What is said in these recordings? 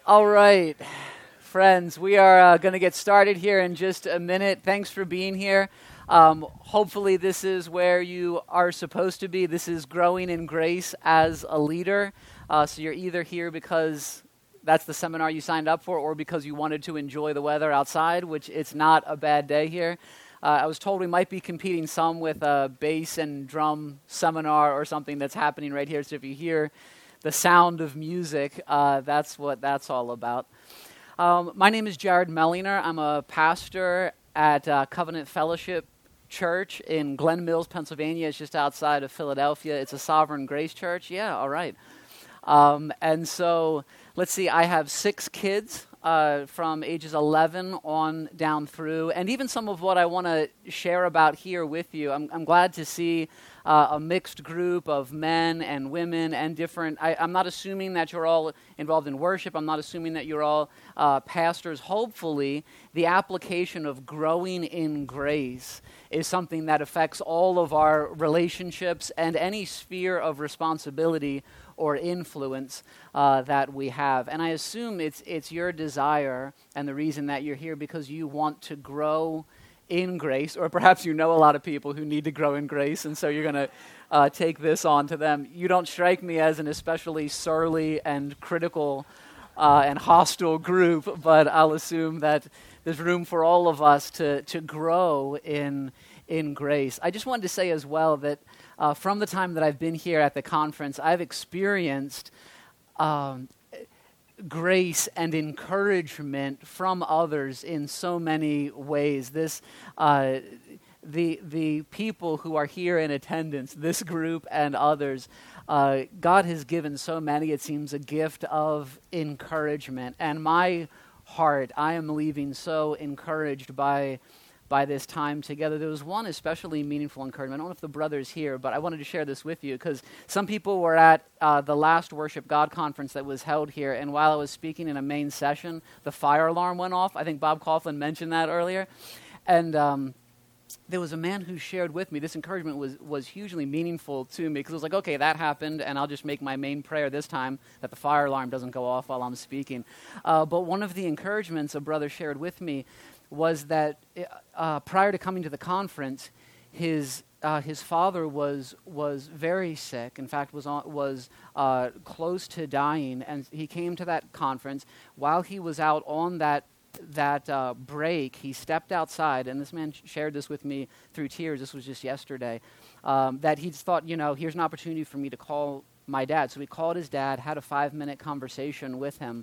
All right, friends, we are going to get started here in just a minute. Thanks for being here. Hopefully this is where you are supposed to be. This is growing in grace as a leader. So you're either here because that's the seminar you signed up for or because you wanted to enjoy the weather outside, which it's not a bad day here. I was told we might be competing some with a bass and drum seminar or something that's happening right here. So if you hear the sound of music, that's what that's all about. My name is Jared Melliner. I'm a pastor at Covenant Fellowship Church in Glen Mills, Pennsylvania. It's just outside of Philadelphia. It's a Sovereign Grace Church. Yeah, all right. And so, let's see, I have 6 kids from ages 11 on down through, and even some of what I want to share about here with you. I'm glad to see a mixed group of men and women and different. I'm not assuming that you're all involved in worship. I'm not assuming that you're all pastors. Hopefully, the application of growing in grace is something that affects all of our relationships and any sphere of responsibility or influence that we have. And I assume it's your desire and the reason that you're here because you want to grow in grace, or perhaps you know a lot of people who need to grow in grace, and so you're going to take this on to them. You don't strike me as an especially surly and critical and hostile group, but I'll assume that there's room for all of us to grow in grace. I just wanted to say as well that from the time that I've been here at the conference, I've experienced grace and encouragement from others in so many ways. This, the people who are here in attendance, this group and others, God has given so many, it seems, a gift of encouragement. And my heart, I am leaving so encouraged by this time together. There was one especially meaningful encouragement. I don't know if the brother's here, but I wanted to share this with you because some people were at the last Worship God conference that was held here, and while I was speaking in a main session, the fire alarm went off. I think Bob Coughlin mentioned that earlier. And there was a man who shared with me, this encouragement was hugely meaningful to me because it was like, okay, that happened, and I'll just make my main prayer this time that the fire alarm doesn't go off while I'm speaking. But one of the encouragements a brother shared with me was that prior to coming to the conference, his father was very sick. In fact, was close to dying, and he came to that conference. While he was out on that break, he stepped outside, and this man shared this with me through tears. This was just yesterday. That he just thought, here's an opportunity for me to call my dad. So he called his dad, had a 5-minute conversation with him,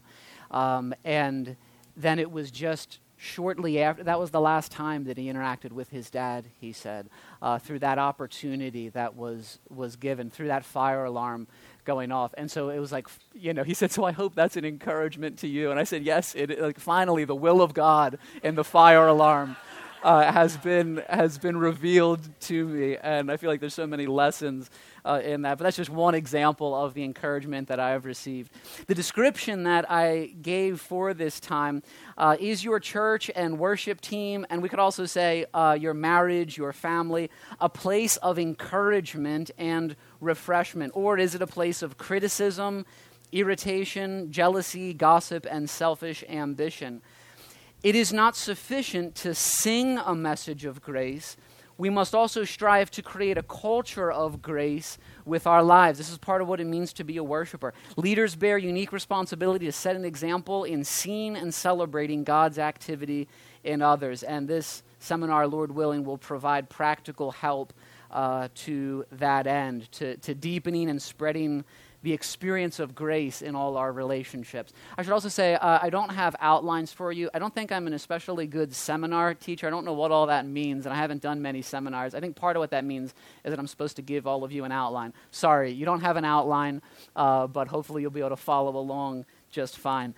and then it was just shortly after, that was the last time that he interacted with his dad, he said, through that opportunity that was given, through that fire alarm going off. And so it was like, he said, so I hope that's an encouragement to you. And I said, yes, finally the will of God in the fire alarm has been revealed to me. And I feel like there's so many lessons in that. But that's just one example of the encouragement that I have received. The description that I gave for this time is your church and worship team, and we could also say your marriage, your family, a place of encouragement and refreshment? Or is it a place of criticism, irritation, jealousy, gossip, and selfish ambition? It is not sufficient to sing a message of grace. We must also strive to create a culture of grace with our lives. This is part of what it means to be a worshiper. Leaders bear unique responsibility to set an example in seeing and celebrating God's activity in others. And this seminar, Lord willing, will provide practical help to that end, to deepening and spreading the experience of grace in all our relationships. I should also say, I don't have outlines for you. I don't think I'm an especially good seminar teacher. I don't know what all that means, and I haven't done many seminars. I think part of what that means is that I'm supposed to give all of you an outline. Sorry, you don't have an outline, but hopefully you'll be able to follow along just fine.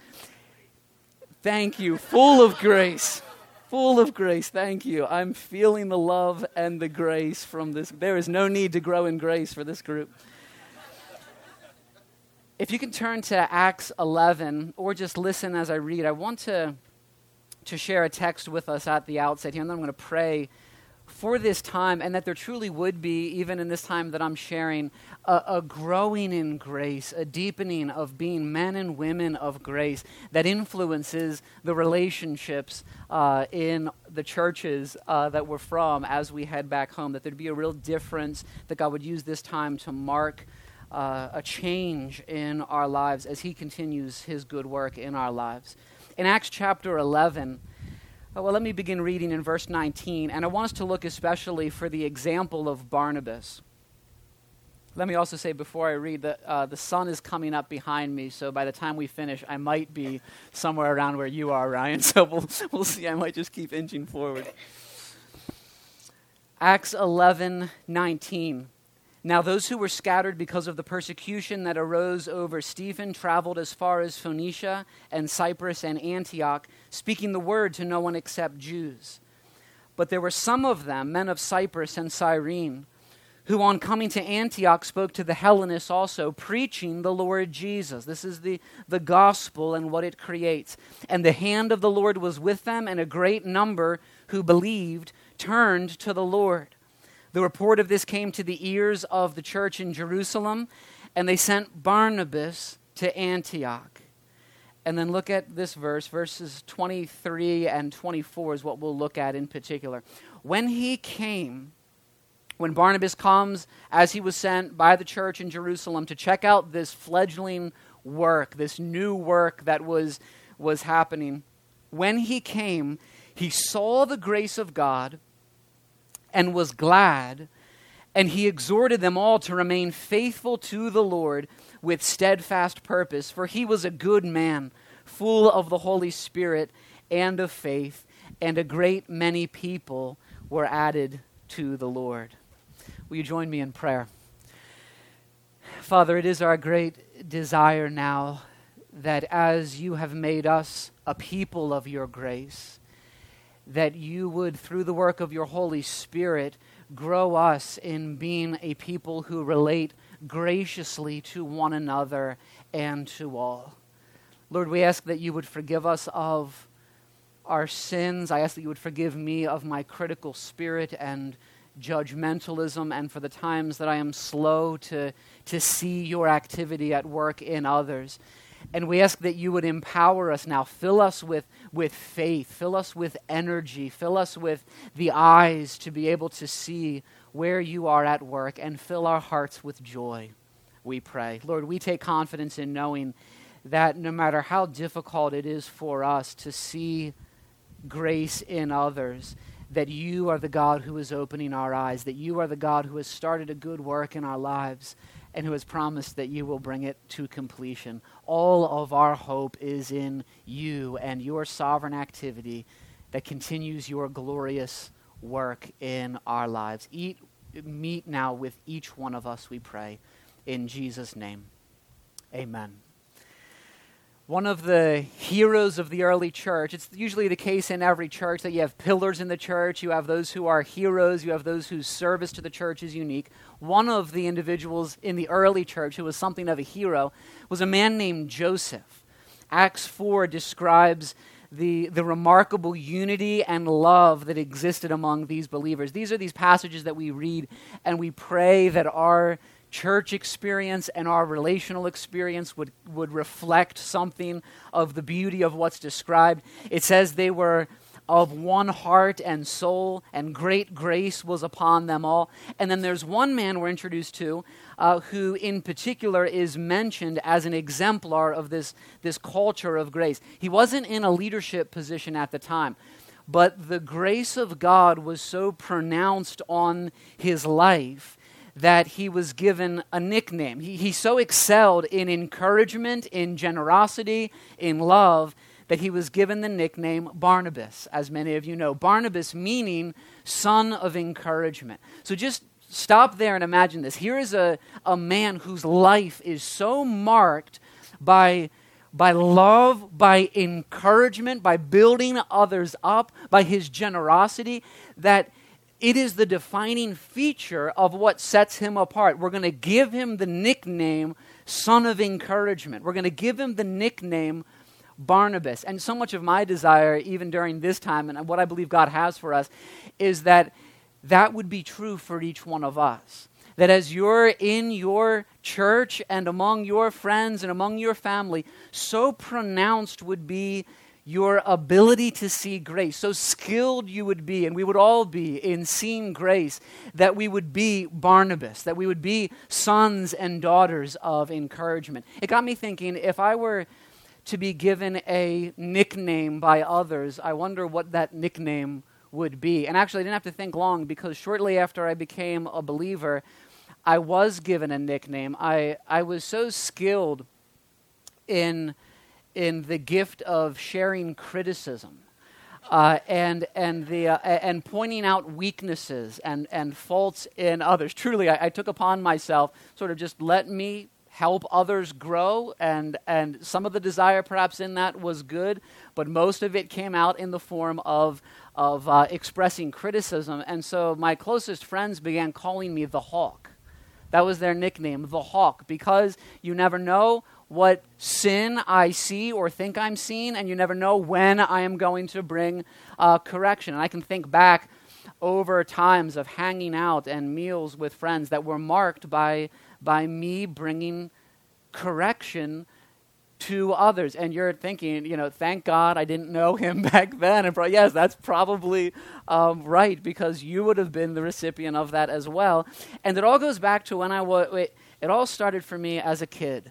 Thank you. Full of grace. Full of grace. Thank you. I'm feeling the love and the grace from this. There is no need to grow in grace for this group. If you can turn to Acts 11, or just listen as I read, I want to share a text with us at the outset here, and then I'm going to pray for this time, and that there truly would be, even in this time that I'm sharing, a growing in grace, a deepening of being men and women of grace that influences the relationships in the churches that we're from as we head back home, that there'd be a real difference, that God would use this time to mark a change in our lives as he continues his good work in our lives. In Acts chapter 11, well, let me begin reading in verse 19, and I want us to look especially for the example of Barnabas. Let me also say before I read that the sun is coming up behind me, so by the time we finish, I might be somewhere around where you are, Ryan, so we'll see. I might just keep inching forward. Acts 11:19. Now those who were scattered because of the persecution that arose over Stephen traveled as far as Phoenicia and Cyprus and Antioch, speaking the word to no one except Jews. But there were some of them, men of Cyprus and Cyrene, who on coming to Antioch spoke to the Hellenists also, preaching the Lord Jesus. This is the gospel and what it creates. And the hand of the Lord was with them, and a great number who believed turned to the Lord. The report of this came to the ears of the church in Jerusalem, and they sent Barnabas to Antioch. And then look at this verse, verses 23 and 24 is what we'll look at in particular. When Barnabas comes, as he was sent by the church in Jerusalem to check out this fledgling work, this new work that was happening, when he came, he saw the grace of God and was glad, and he exhorted them all to remain faithful to the Lord with steadfast purpose, for he was a good man, full of the Holy Spirit and of faith, and a great many people were added to the Lord. Will you join me in prayer? Father, it is our great desire now that as you have made us a people of your grace, that you would, through the work of your Holy Spirit, grow us in being a people who relate graciously to one another and to all. Lord, we ask that you would forgive us of our sins. I ask that you would forgive me of my critical spirit and judgmentalism, and for the times that I am slow to see your activity at work in others. And we ask that you would empower us now. Fill us with faith. Fill us with energy. Fill us with the eyes to be able to see where you are at work, and fill our hearts with joy, we pray. Lord, we take confidence in knowing that no matter how difficult it is for us to see grace in others, that you are the God who is opening our eyes, that you are the God who has started a good work in our lives, and who has promised that you will bring it to completion. All of our hope is in you and your sovereign activity that continues your glorious work in our lives. Meet now with each one of us, we pray, in Jesus' name. Amen. One of the heroes of the early church, it's usually the case in every church that you have pillars in the church, you have those who are heroes, you have those whose service to the church is unique. One of the individuals in the early church who was something of a hero was a man named Joseph. Acts 4 describes the remarkable unity and love that existed among these believers. These are these passages that we read and we pray that our church experience and our relational experience would reflect something of the beauty of what's described. It says they were of one heart and soul, and great grace was upon them all. And then there's one man we're introduced to who in particular is mentioned as an exemplar of this culture of grace. He wasn't in a leadership position at the time, but the grace of God was so pronounced on his life that he was given a nickname. He so excelled in encouragement, in generosity, in love, that he was given the nickname Barnabas, as many of you know. Barnabas meaning son of encouragement. So just stop there and imagine this. Here is a man whose life is so marked by love, by encouragement, by building others up, by his generosity, that it is the defining feature of what sets him apart. We're going to give him the nickname Son of Encouragement. We're going to give him the nickname Barnabas. And so much of my desire, even during this time, and what I believe God has for us, is that that would be true for each one of us. That as you're in your church and among your friends and among your family, so pronounced would be your ability to see grace, so skilled you would be, and we would all be in seeing grace, that we would be Barnabas, that we would be sons and daughters of encouragement. It got me thinking, if I were to be given a nickname by others, I wonder what that nickname would be. And actually, I didn't have to think long, because shortly after I became a believer, I was given a nickname. I was so skilled in the gift of sharing criticism and pointing out weaknesses and faults in others. Truly, I took upon myself sort of just let me help others grow, and some of the desire perhaps in that was good, but most of it came out in the form of expressing criticism. And so my closest friends began calling me the Hawk. That was their nickname, the Hawk, because you never know what sin I see or think I'm seeing, and you never know when I am going to bring correction. And I can think back over times of hanging out and meals with friends that were marked by me bringing correction to others. And you're thinking, thank God I didn't know him back then. And yes, that's probably right, because you would have been the recipient of that as well. And it all goes back to when it all started for me as a kid.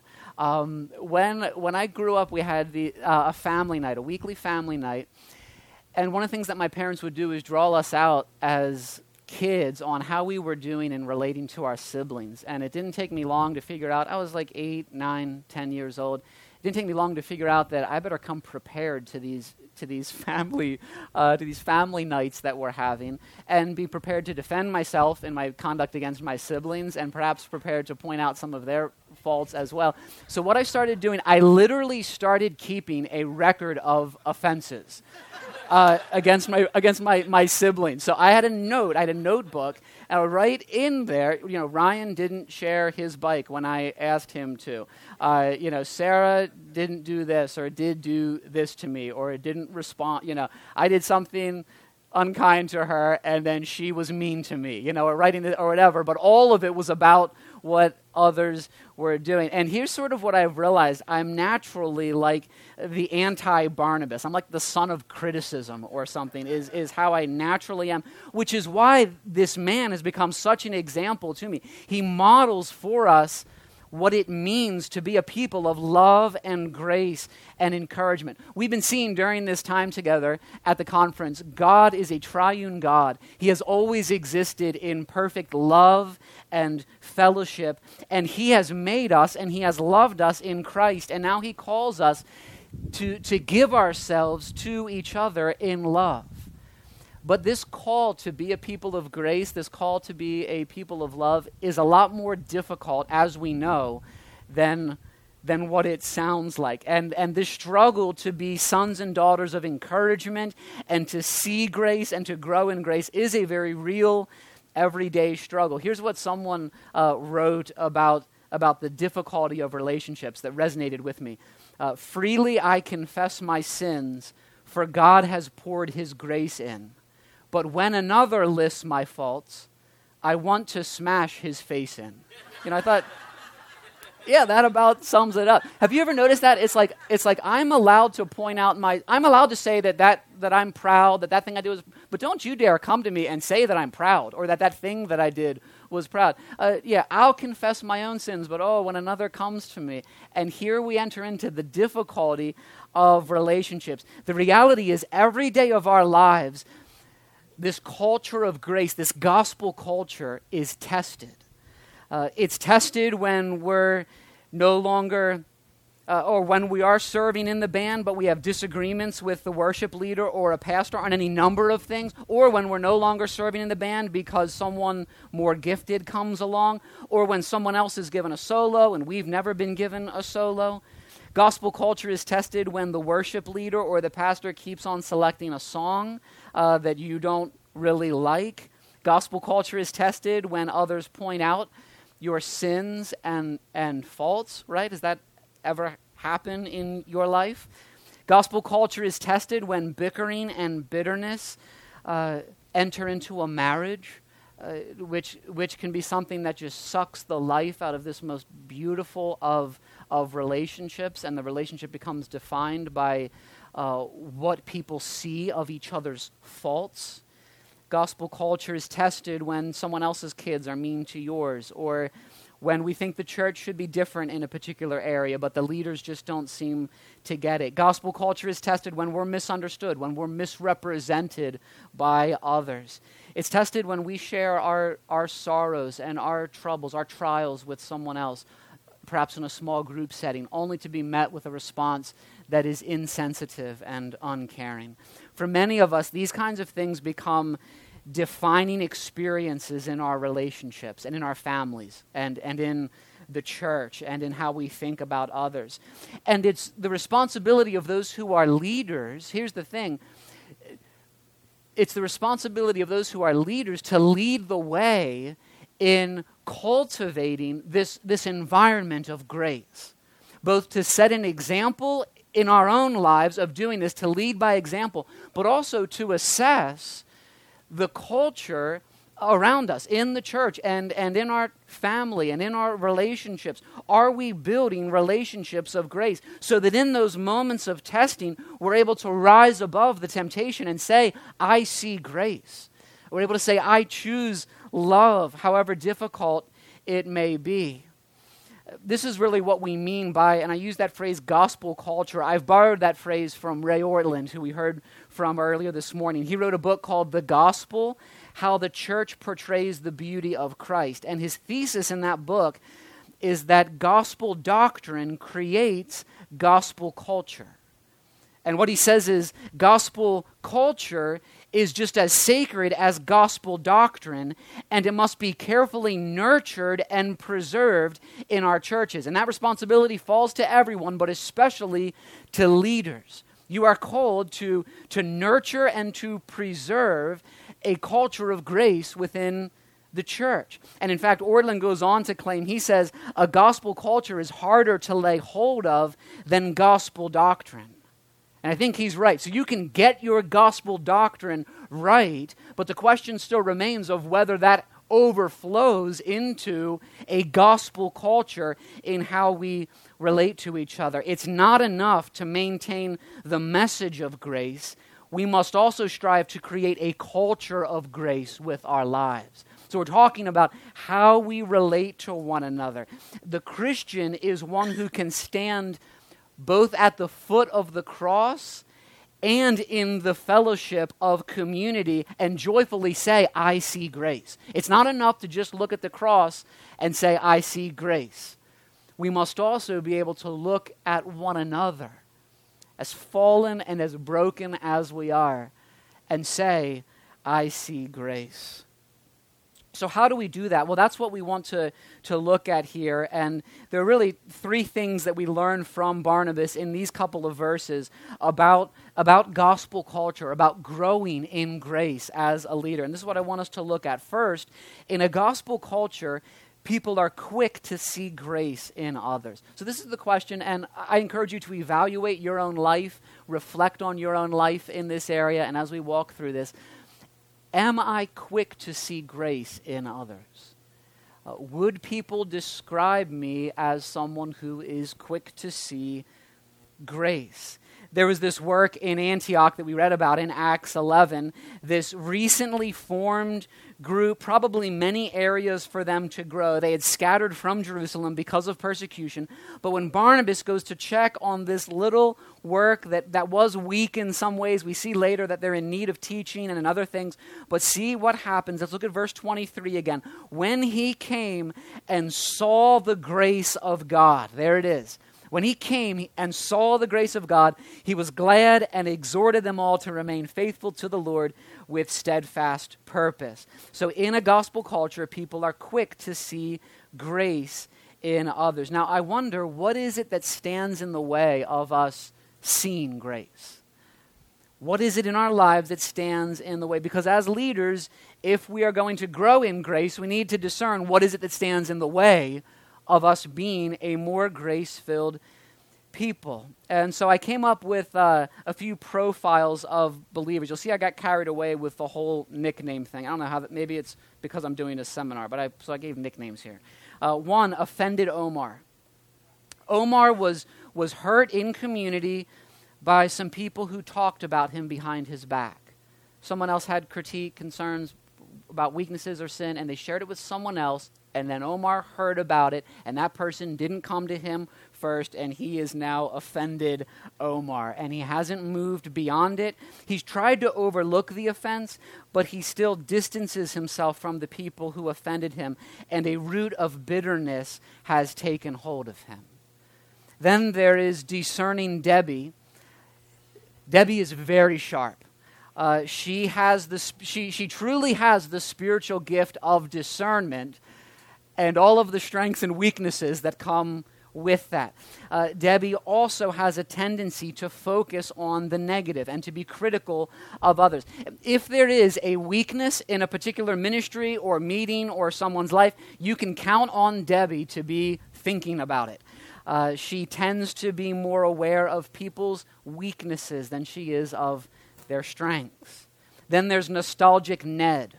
When I grew up, we had a family night, a weekly family night. And one of the things that my parents would do is draw us out as kids on how we were doing in relating to our siblings. And it didn't take me long to figure out. I was like 8, 9, 10 years old. It didn't take me long to figure out that I better come prepared to these family nights that we're having, and be prepared to defend myself in my conduct against my siblings, and perhaps prepared to point out some of their faults as well. So what I started doing, I literally started keeping a record of offenses against my siblings. So I had a notebook, and right in there, Ryan didn't share his bike when I asked him to. Sarah didn't do this, or did do this to me, or didn't respond. I did something unkind to her, and then she was mean to me, or writing it or whatever. But all of it was about what others were doing. And here's sort of what I've realized. I'm naturally like the anti-Barnabas. I'm like the son of criticism or something, is how I naturally am, which is why this man has become such an example to me. He models for us what it means to be a people of love and grace and encouragement. We've been seeing during this time together at the conference, God is a triune God. He has always existed in perfect love and fellowship, and he has made us and he has loved us in Christ, and now he calls us to give ourselves to each other in love. But this call to be a people of grace, this call to be a people of love, is a lot more difficult, as we know, than what it sounds like. And this struggle to be sons and daughters of encouragement and to see grace and to grow in grace is a very real, everyday struggle. Here's what someone wrote about the difficulty of relationships that resonated with me. Freely I confess my sins, for God has poured his grace in. But when another lists my faults, I want to smash his face in. I thought, yeah, that about sums it up. Have you ever noticed that? It's like I'm allowed to point out I'm allowed to say that I'm proud, that thing I did was, but don't you dare come to me and say that I'm proud, or that thing that I did was proud. I'll confess my own sins, but when another comes to me. And here we enter into the difficulty of relationships. The reality is, every day of our lives, this culture of grace, this gospel culture, is tested. It's tested when we're no longer, or when we are serving in the band, but we have disagreements with the worship leader or a pastor on any number of things, or when we're no longer serving in the band because someone more gifted comes along, or when someone else is given a solo and we've never been given a solo. Gospel culture is tested when the worship leader or the pastor keeps on selecting a song that you don't really like. Gospel culture is tested when others point out your sins and faults, right? Does that ever happen in your life? Gospel culture is tested when bickering and bitterness enter into a marriage, which can be something that just sucks the life out of this most beautiful of relationships, and the relationship becomes defined by what people see of each other's faults. Gospel culture is tested when someone else's kids are mean to yours, or when we think the church should be different in a particular area, but the leaders just don't seem to get it. Gospel culture is tested when we're misunderstood, when we're misrepresented by others. It's tested when we share our sorrows and our troubles, our trials with someone else, perhaps in a small group setting, only to be met with a response that is insensitive and uncaring. For many of us, these kinds of things become defining experiences in our relationships and in our families and in the church and in how we think about others. And it's the responsibility of those who are leaders. Here's the thing. It's the responsibility of those who are leaders to lead the way in cultivating this environment of grace, both to set an example in our own lives of doing this, to lead by example, but also to assess the culture around us in the church and in our family and in our relationships. Are we building relationships of grace so that in those moments of testing, we're able to rise above the temptation and say, I see grace. We're able to say, I choose love, however difficult it may be. This is really what we mean by, and I use that phrase, gospel culture. I've borrowed that phrase from Ray Ortlund, who we heard from earlier this morning. He wrote a book called The Gospel, How the Church Portrays the Beauty of Christ. And his thesis in that book is that gospel doctrine creates gospel culture. And what he says is gospel culture is just as sacred as gospel doctrine, and it must be carefully nurtured and preserved in our churches. And that responsibility falls to everyone, but especially to leaders. You are called to nurture and to preserve a culture of grace within the church. And in fact, Ortlund goes on to claim, he says, a gospel culture is harder to lay hold of than gospel doctrine. And I think he's right. So you can get your gospel doctrine right, but the question still remains of whether that overflows into a gospel culture in how we relate to each other. It's not enough to maintain the message of grace. We must also strive to create a culture of grace with our lives. So we're talking about how we relate to one another. The Christian is one who can stand both at the foot of the cross and in the fellowship of community and joyfully say, I see grace. It's not enough to just look at the cross and say, I see grace. We must also be able to look at one another, as fallen and as broken as we are, and say, I see grace. So how do we do that? Well, that's what we want to look at here. And there are really three things that we learn from Barnabas in these couple of verses about gospel culture, about growing in grace as a leader. And this is what I want us to look at. First, in a gospel culture, people are quick to see grace in others. So this is the question, and I encourage you to evaluate your own life, reflect on your own life in this area, and as we walk through this, am I quick to see grace in others? Would people describe me as someone who is quick to see grace? There was this work in Antioch that we read about in Acts 11, this recently formed group, probably many areas for them to grow. They had scattered from Jerusalem because of persecution. But when Barnabas goes to check on this little work that was weak in some ways, we see later that they're in need of teaching and in other things. But see what happens. Let's look at verse 23 again. When he came and saw the grace of God, there it is. When he came and saw the grace of God, he was glad and exhorted them all to remain faithful to the Lord with steadfast purpose. So in a gospel culture, people are quick to see grace in others. Now, I wonder, what is it that stands in the way of us seeing grace? What is it in our lives that stands in the way? Because as leaders, if we are going to grow in grace, we need to discern what is it that stands in the way of us being a more grace-filled people. And so I came up with a few profiles of believers. You'll see I got carried away with the whole nickname thing. I don't know how maybe it's because I'm doing a seminar, but I gave nicknames here. One, Offended Omar. Omar was hurt in community by some people who talked about him behind his back. Someone else had critique, concerns about weaknesses or sin, and they shared it with someone else, and then Omar heard about it, and that person didn't come to him first, and he is now offended Omar, and he hasn't moved beyond it. He's tried to overlook the offense, but he still distances himself from the people who offended him, and a root of bitterness has taken hold of him. Then there is Discerning Debbie. Debbie is very sharp. She truly has the spiritual gift of discernment and all of the strengths and weaknesses that come with that. Debbie also has a tendency to focus on the negative and to be critical of others. If there is a weakness in a particular ministry or meeting or someone's life, you can count on Debbie to be thinking about it. She tends to be more aware of people's weaknesses than she is of their strengths. Then there's Nostalgic Ned.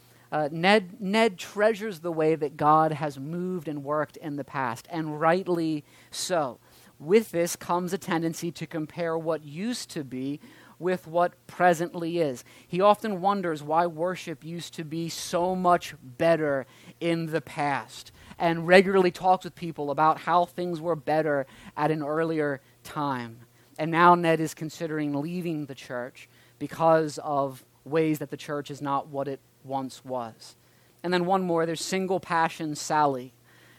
Ned treasures the way that God has moved and worked in the past, and rightly so. With this comes a tendency to compare what used to be with what presently is. He often wonders why worship used to be so much better in the past, and regularly talks with people about how things were better at an earlier time. And now Ned is considering leaving the church because of ways that the church is not what it once was. And then one more, there's Single Passion Sally.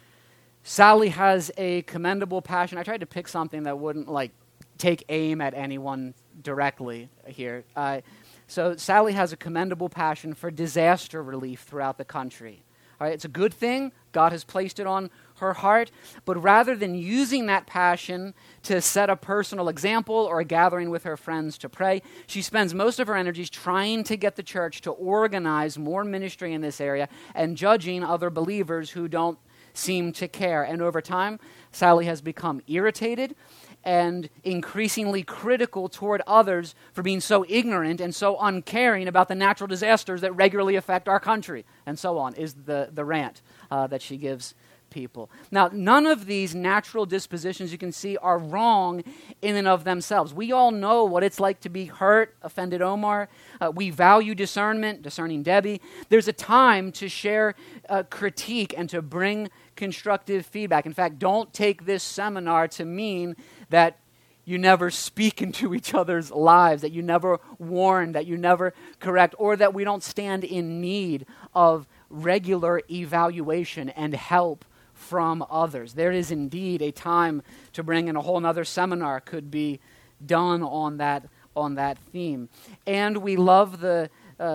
Sally has a commendable passion. I tried to pick something that wouldn't take aim at anyone directly here. So Sally has a commendable passion for disaster relief throughout the country. All right, it's a good thing. God has placed it on her heart. But rather than using that passion to set a personal example or a gathering with her friends to pray, she spends most of her energies trying to get the church to organize more ministry in this area and judging other believers who don't seem to care. And over time, Sally has become irritated and increasingly critical toward others for being so ignorant and so uncaring about the natural disasters that regularly affect our country, and so on, is the rant that she gives people. Now, none of these natural dispositions, you can see, are wrong in and of themselves. We all know what it's like to be hurt, Offended Omar. We value discernment, Discerning Debbie. There's a time to share critique and to bring constructive feedback. In fact, don't take this seminar to mean that you never speak into each other's lives, that you never warn, that you never correct, or that we don't stand in need of regular evaluation and help from others. There is indeed a time to bring, and a whole other seminar could be done on that theme. And we love the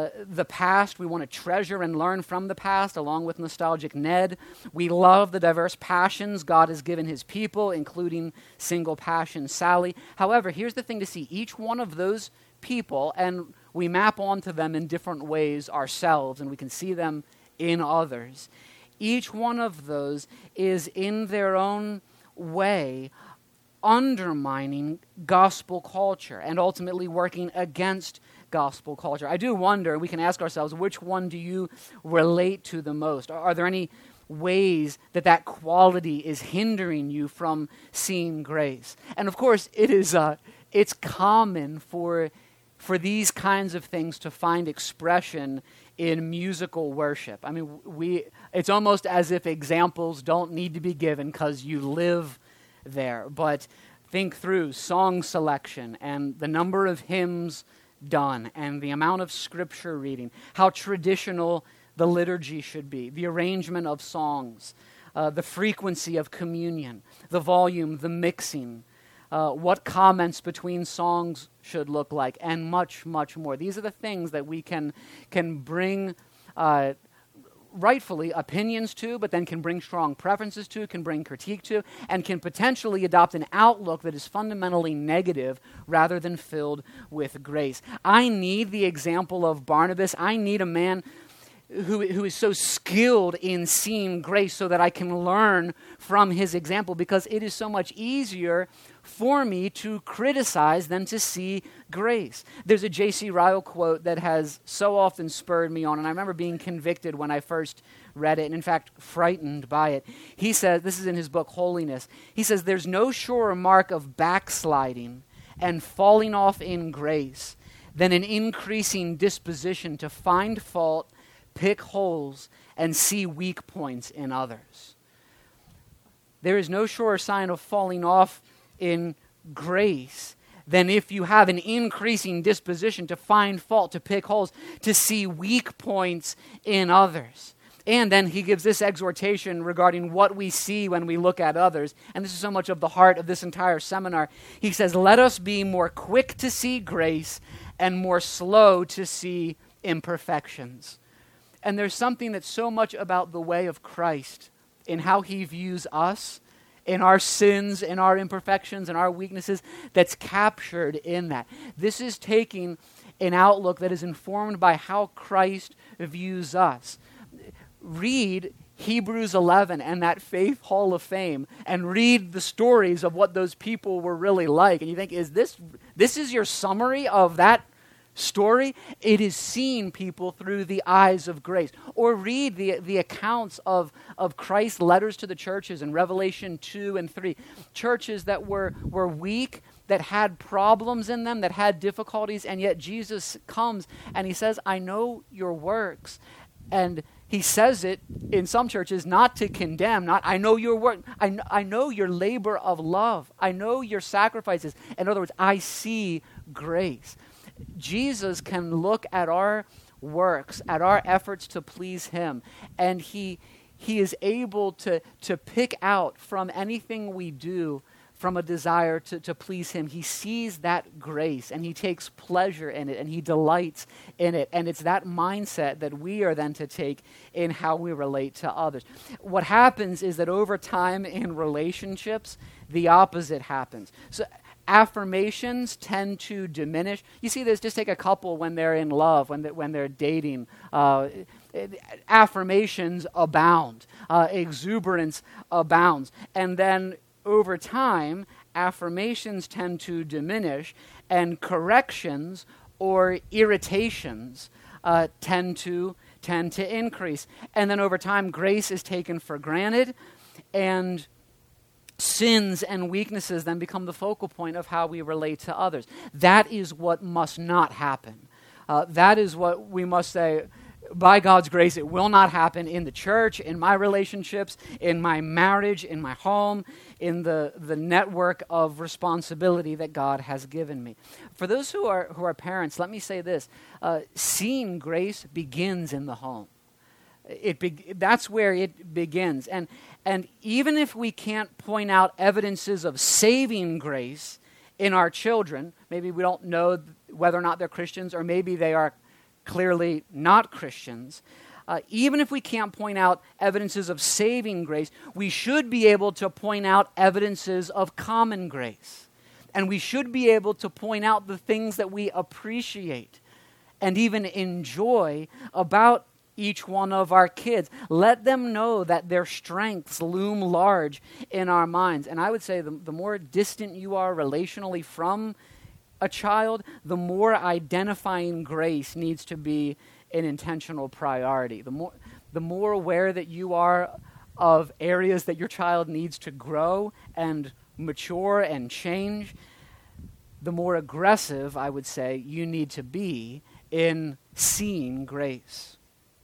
past. We want to treasure and learn from the past, along with Nostalgic Ned. We love the diverse passions God has given his people, including Single Passion Sally. However, here's the thing to see. Each one of those people, and we map onto them in different ways ourselves, and we can see them in others. Each one of those is in their own way undermining gospel culture and ultimately working against gospel culture. I do wonder, we can ask ourselves, which one do you relate to the most? Are there any ways that quality is hindering you from seeing grace? And of course, it's common for these kinds of things to find expression in musical worship. I mean, it's almost as if examples don't need to be given because you live there. But think through song selection and the number of hymns done and the amount of scripture reading, how traditional the liturgy should be, the arrangement of songs, the frequency of communion, the volume, the mixing, what comments between songs should look like, and much, much more. These are the things that we can bring rightfully opinions to, but then can bring strong preferences to, can bring critique to, and can potentially adopt an outlook that is fundamentally negative rather than filled with grace. I need the example of Barnabas. I need a man who is so skilled in seeing grace so that I can learn from his example, because it is so much easier for me to criticize than to see grace. There's a J.C. Ryle quote that has so often spurred me on, and I remember being convicted when I first read it, and in fact, frightened by it. He says, this is in his book, Holiness, he says, "There's no surer mark of backsliding and falling off in grace than an increasing disposition to find fault, pick holes, and see weak points in others." There is no surer sign of falling off in grace than if you have an increasing disposition to find fault, to pick holes, to see weak points in others. And then he gives this exhortation regarding what we see when we look at others. And this is so much of the heart of this entire seminar. He says, "Let us be more quick to see grace and more slow to see imperfections." And there's something that's so much about the way of Christ in how he views us, in our sins, in our imperfections, in our weaknesses, that's captured in that. This is taking an outlook that is informed by how Christ views us. Read Hebrews 11 and that Faith Hall of Fame, and read the stories of what those people were really like. And you think, is this is your summary of that story? It is seeing people through the eyes of grace. Or read the accounts of Christ's letters to the churches in Revelation 2 and 3. Churches that were weak, that had problems in them, that had difficulties, and yet Jesus comes and he says, "I know your works." And he says it in some churches not to condemn, not, "I know your work, I know your labor of love, I know your sacrifices." In other words, I see grace. Jesus can look at our works, at our efforts to please him, and he is able to pick out from anything we do from a desire to please him. He sees that grace, and he takes pleasure in it, and he delights in it. And it's that mindset that we are then to take in how we relate to others. What happens is that over time in relationships, the opposite happens. So affirmations tend to diminish. You see this, just take a couple when they're in love, when they're dating. Affirmations abound. Exuberance abounds. And then over time, affirmations tend to diminish, and corrections or irritations tend to increase. And then over time, grace is taken for granted, and sins and weaknesses then become the focal point of how we relate to others. That is what must not happen. That is what we must say, by God's grace, it will not happen in the church, in my relationships, in my marriage, in my home, in the network of responsibility that God has given me. For those who are parents, let me say this. Seeing grace begins in the home. That's where it begins. And even if we can't point out evidences of saving grace in our children, maybe we don't know whether or not they're Christians, or maybe they are clearly not Christians, even if we can't point out evidences of saving grace, we should be able to point out evidences of common grace. And we should be able to point out the things that we appreciate and even enjoy about each one of our kids. Let them know that their strengths loom large in our minds. And I would say the more distant you are relationally from a child, the more identifying grace needs to be an intentional priority. The more aware that you are of areas that your child needs to grow and mature and change, the more aggressive, I would say, you need to be in seeing grace.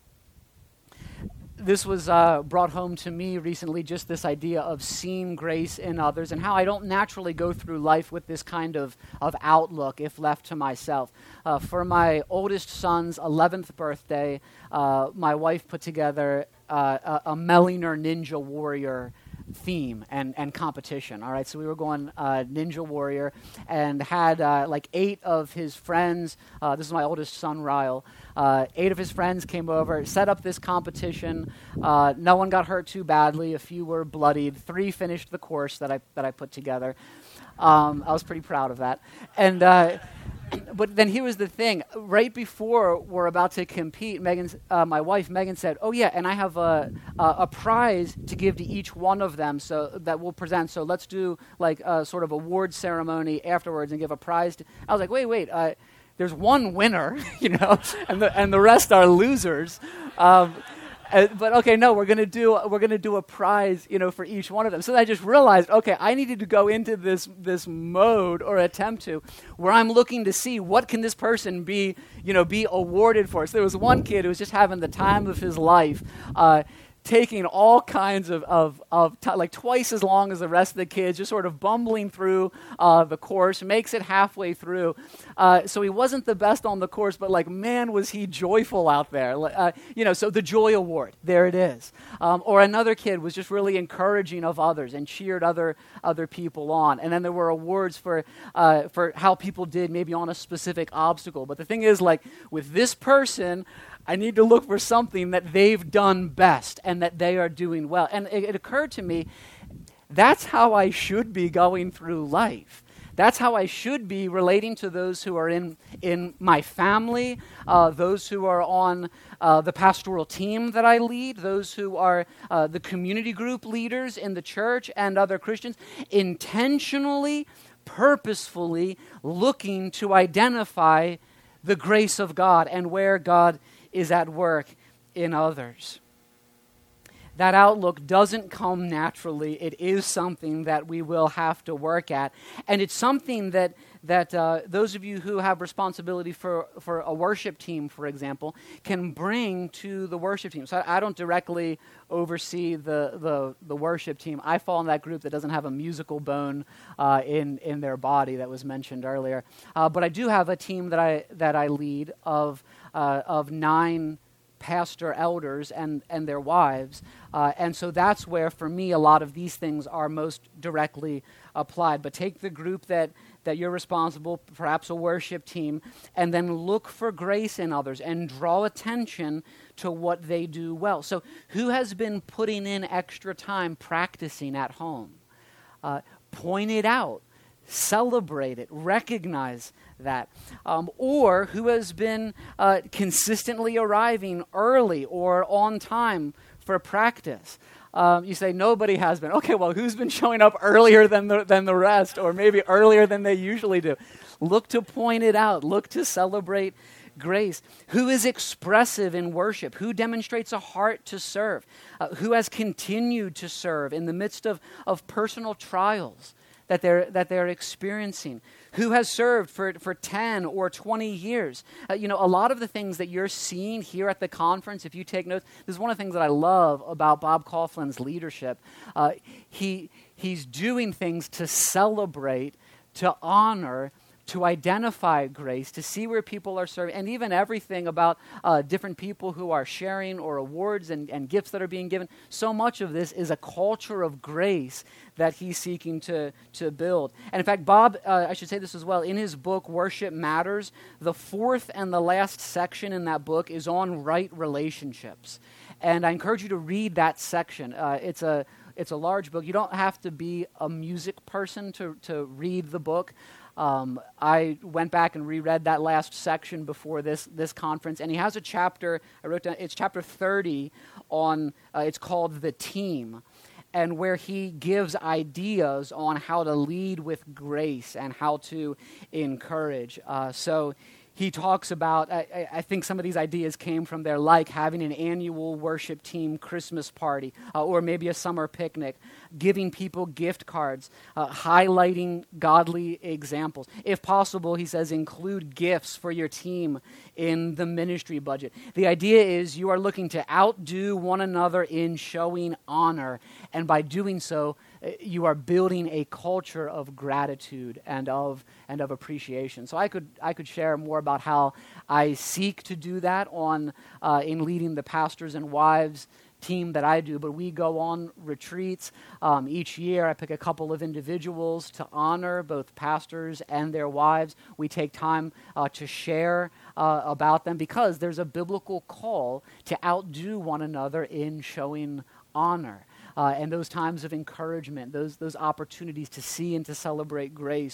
This was brought home to me recently, just this idea of seeing grace in others and how I don't naturally go through life with this kind of outlook if left to myself. For my oldest son's 11th birthday, my wife put together a Mellinger Ninja Warrior theme and competition. All right, so we were going Ninja Warrior and had like 8 of his friends. This is my oldest son, Ryle. 8 of his friends came over, set up this competition. No one got hurt too badly. A few were bloodied. 3 finished the course that I put together. I was pretty proud of that. And But then here was the thing. Right before we're about to compete, my wife Megan said, "Oh yeah, and I have a prize to give to each one of them, so that we'll present. So let's do like a sort of award ceremony afterwards and give a prize." I was like, "Wait, there's one winner, and the rest are losers." But okay, no, we're gonna do a prize, for each one of them. So I just realized, okay, I needed to go into this mode or attempt to, where I'm looking to see what can this person be awarded for. So there was one kid who was just having the time of his life, taking all kinds of like twice as long as the rest of the kids, just sort of bumbling through the course, makes it halfway through. So he wasn't the best on the course, but like, man, was he joyful out there. So the Joy Award, there it is. Or another kid was just really encouraging of others and cheered other people on. And then there were awards for how people did maybe on a specific obstacle. But the thing is, like, with this person, I need to look for something that they've done best and that they are doing well. And it occurred to me, that's how I should be going through life. That's how I should be relating to those who are in my family, those who are on the pastoral team that I lead, those who are the community group leaders in the church and other Christians, intentionally, purposefully looking to identify the grace of God and where God is at work in others. That outlook doesn't come naturally. It is something that we will have to work at. And it's something that those of you who have responsibility for a worship team, for example, can bring to the worship team. So I don't directly oversee the worship team. I fall in that group that doesn't have a musical bone in their body that was mentioned earlier. But I do have a team that I lead of 9 pastor elders and their wives. And so that's where, for me, a lot of these things are most directly applied. But take the group that you're responsible, perhaps a worship team, and then look for grace in others and draw attention to what they do well. So who has been putting in extra time practicing at home? Point it out. Celebrate it, recognize that. Or who has been consistently arriving early or on time for practice. You say, nobody has been. Okay, well, who's been showing up earlier than the rest, or maybe earlier than they usually do? Look to point it out. Look to celebrate grace. Who is expressive in worship? Who demonstrates a heart to serve? Who has continued to serve in the midst of personal trials that they're experiencing? Who has served for 10 or 20 years? A lot of the things that you're seeing here at the conference, if you take notes, this is one of the things that I love about Bob Coughlin's leadership. He's doing things to celebrate, to honor, to identify grace, to see where people are serving, and even everything about different people who are sharing or awards and gifts that are being given. So much of this is a culture of grace that he's seeking to build. And in fact, Bob, I should say this as well, in his book, Worship Matters, the 4th and the last section in that book is on right relationships. And I encourage you to read that section. It's a large book. You don't have to be a music person to read the book. I went back and reread that last section before this conference, and he has a chapter, I wrote down, it's chapter 30 on, it's called The Team, and where he gives ideas on how to lead with grace and how to encourage. So he talks about, I think some of these ideas came from there, like having an annual worship team Christmas party, or maybe a summer picnic, giving people gift cards, highlighting godly examples. If possible, he says, include gifts for your team in the ministry budget. The idea is you are looking to outdo one another in showing honor, and by doing so, you are building a culture of gratitude and of appreciation. So I could share more about how I seek to do that in leading the pastors and wives team that I do, but we go on retreats each year. I pick a couple of individuals to honor both pastors and their wives. We take time to share about them because there's a biblical call to outdo one another in showing honor. And those times of encouragement, those opportunities to see and to celebrate grace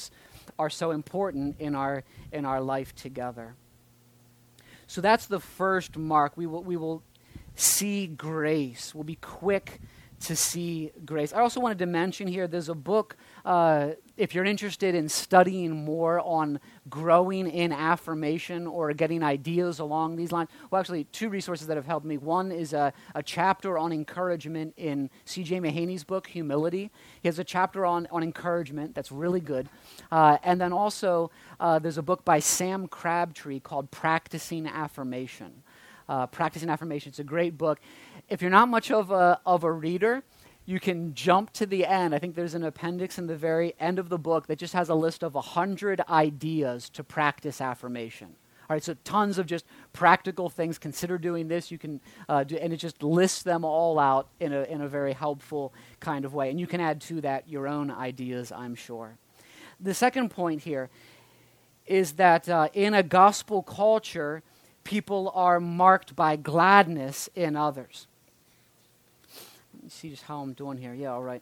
are so important in our life together. So that's the first mark. We will see grace. We'll be quick to see grace. I also wanted to mention here, there's a book, if you're interested in studying more on growing in affirmation or getting ideas along these lines. Well, actually, two resources that have helped me. One is a chapter on encouragement in C.J. Mahaney's book, Humility. He has a chapter on encouragement that's really good. And then also, there's a book by Sam Crabtree called Practicing Affirmation. Practicing Affirmation. It's a great book. If you're not much of a reader, you can jump to the end. I think there's an appendix in the very end of the book that just has a list of 100 ideas to practice affirmation. All right, so tons of just practical things. Consider doing this. You can do, and it just lists them all out in a very helpful kind of way. And you can add to that your own ideas, I'm sure. The second point here is that in a gospel culture, people are marked by gladness in others. Let me see just how I'm doing here. Yeah, all right.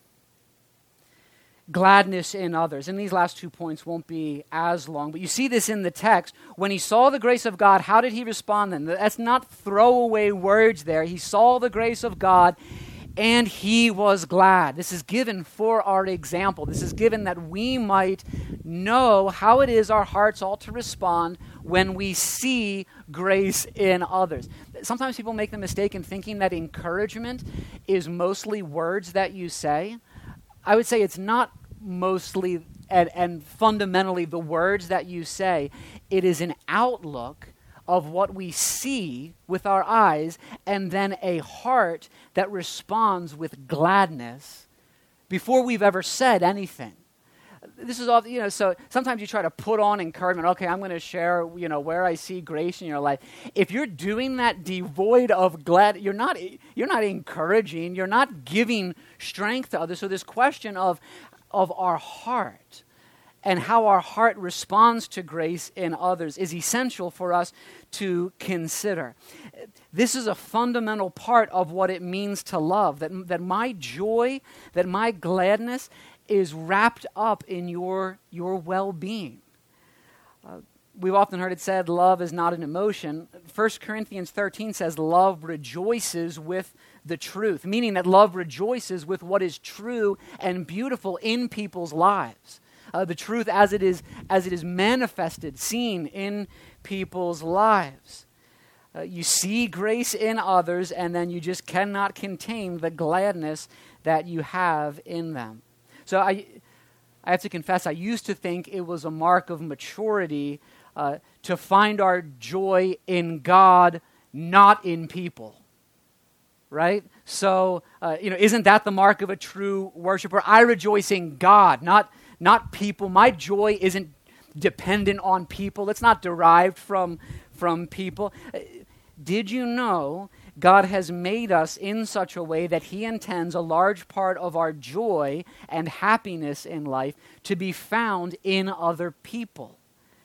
Gladness in others. And these last 2 points won't be as long, but you see this in the text. When he saw the grace of God, how did he respond then? That's not throwaway words there. He saw the grace of God, and he was glad. This is given for our example. This is given that we might know how it is our hearts ought to respond when we see grace in others. Sometimes people make the mistake in thinking that encouragement is mostly words that you say. I would say it's not mostly and fundamentally the words that you say. It is an outlook of what we see with our eyes, and then a heart that responds with gladness before we've ever said anything. This is all, so sometimes you try to put on encouragement. Okay, I'm going to share, where I see grace in your life. If you're doing that devoid of glad, you're not encouraging, you're not giving strength to others. So this question of our heart and how our heart responds to grace in others is essential for us to consider. This is a fundamental part of what it means to love, that my joy, that my gladness is wrapped up in your well-being. We've often heard it said, love is not an emotion. 1 Corinthians 13 says, love rejoices with the truth, meaning that love rejoices with what is true and beautiful in people's lives. The truth as it is manifested, seen in people's lives. You see grace in others, and then you just cannot contain the gladness that you have in them. So I have to confess, I used to think it was a mark of maturity to find our joy in God, not in people. Right? So, isn't that the mark of a true worshiper? I rejoice in God, not people. My joy isn't dependent on people. It's not derived from people. Did you know God has made us in such a way that he intends a large part of our joy and happiness in life to be found in other people?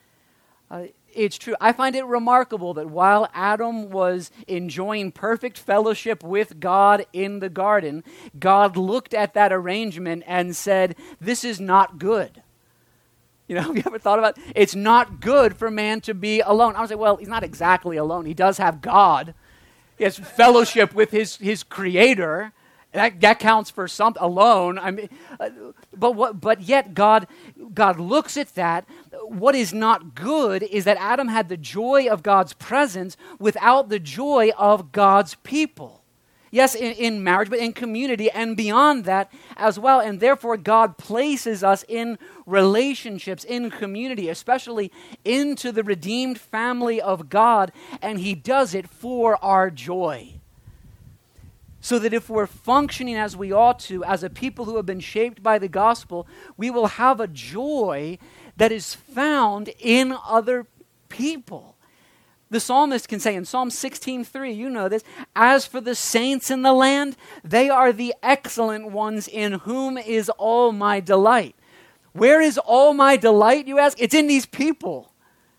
It's true. I find it remarkable that while Adam was enjoying perfect fellowship with God in the garden, God looked at that arrangement and said, this is not good. Have you ever thought about it? It's not good for man to be alone. I would say, well, he's not exactly alone. He does have God. He has fellowship with his creator. That counts for something alone. I mean, but yet God looks at that. What is not good is that Adam had the joy of God's presence without the joy of God's people. Yes, in marriage, but in community and beyond that as well. And therefore, God places us in relationships, in community, especially into the redeemed family of God, and he does it for our joy. So that if we're functioning as we ought to, as a people who have been shaped by the gospel, we will have a joy that is found in other people. The psalmist can say in Psalm 16:3, you know this, as for the saints in the land, they are the excellent ones in whom is all my delight. Where is all my delight, you ask? It's in these people.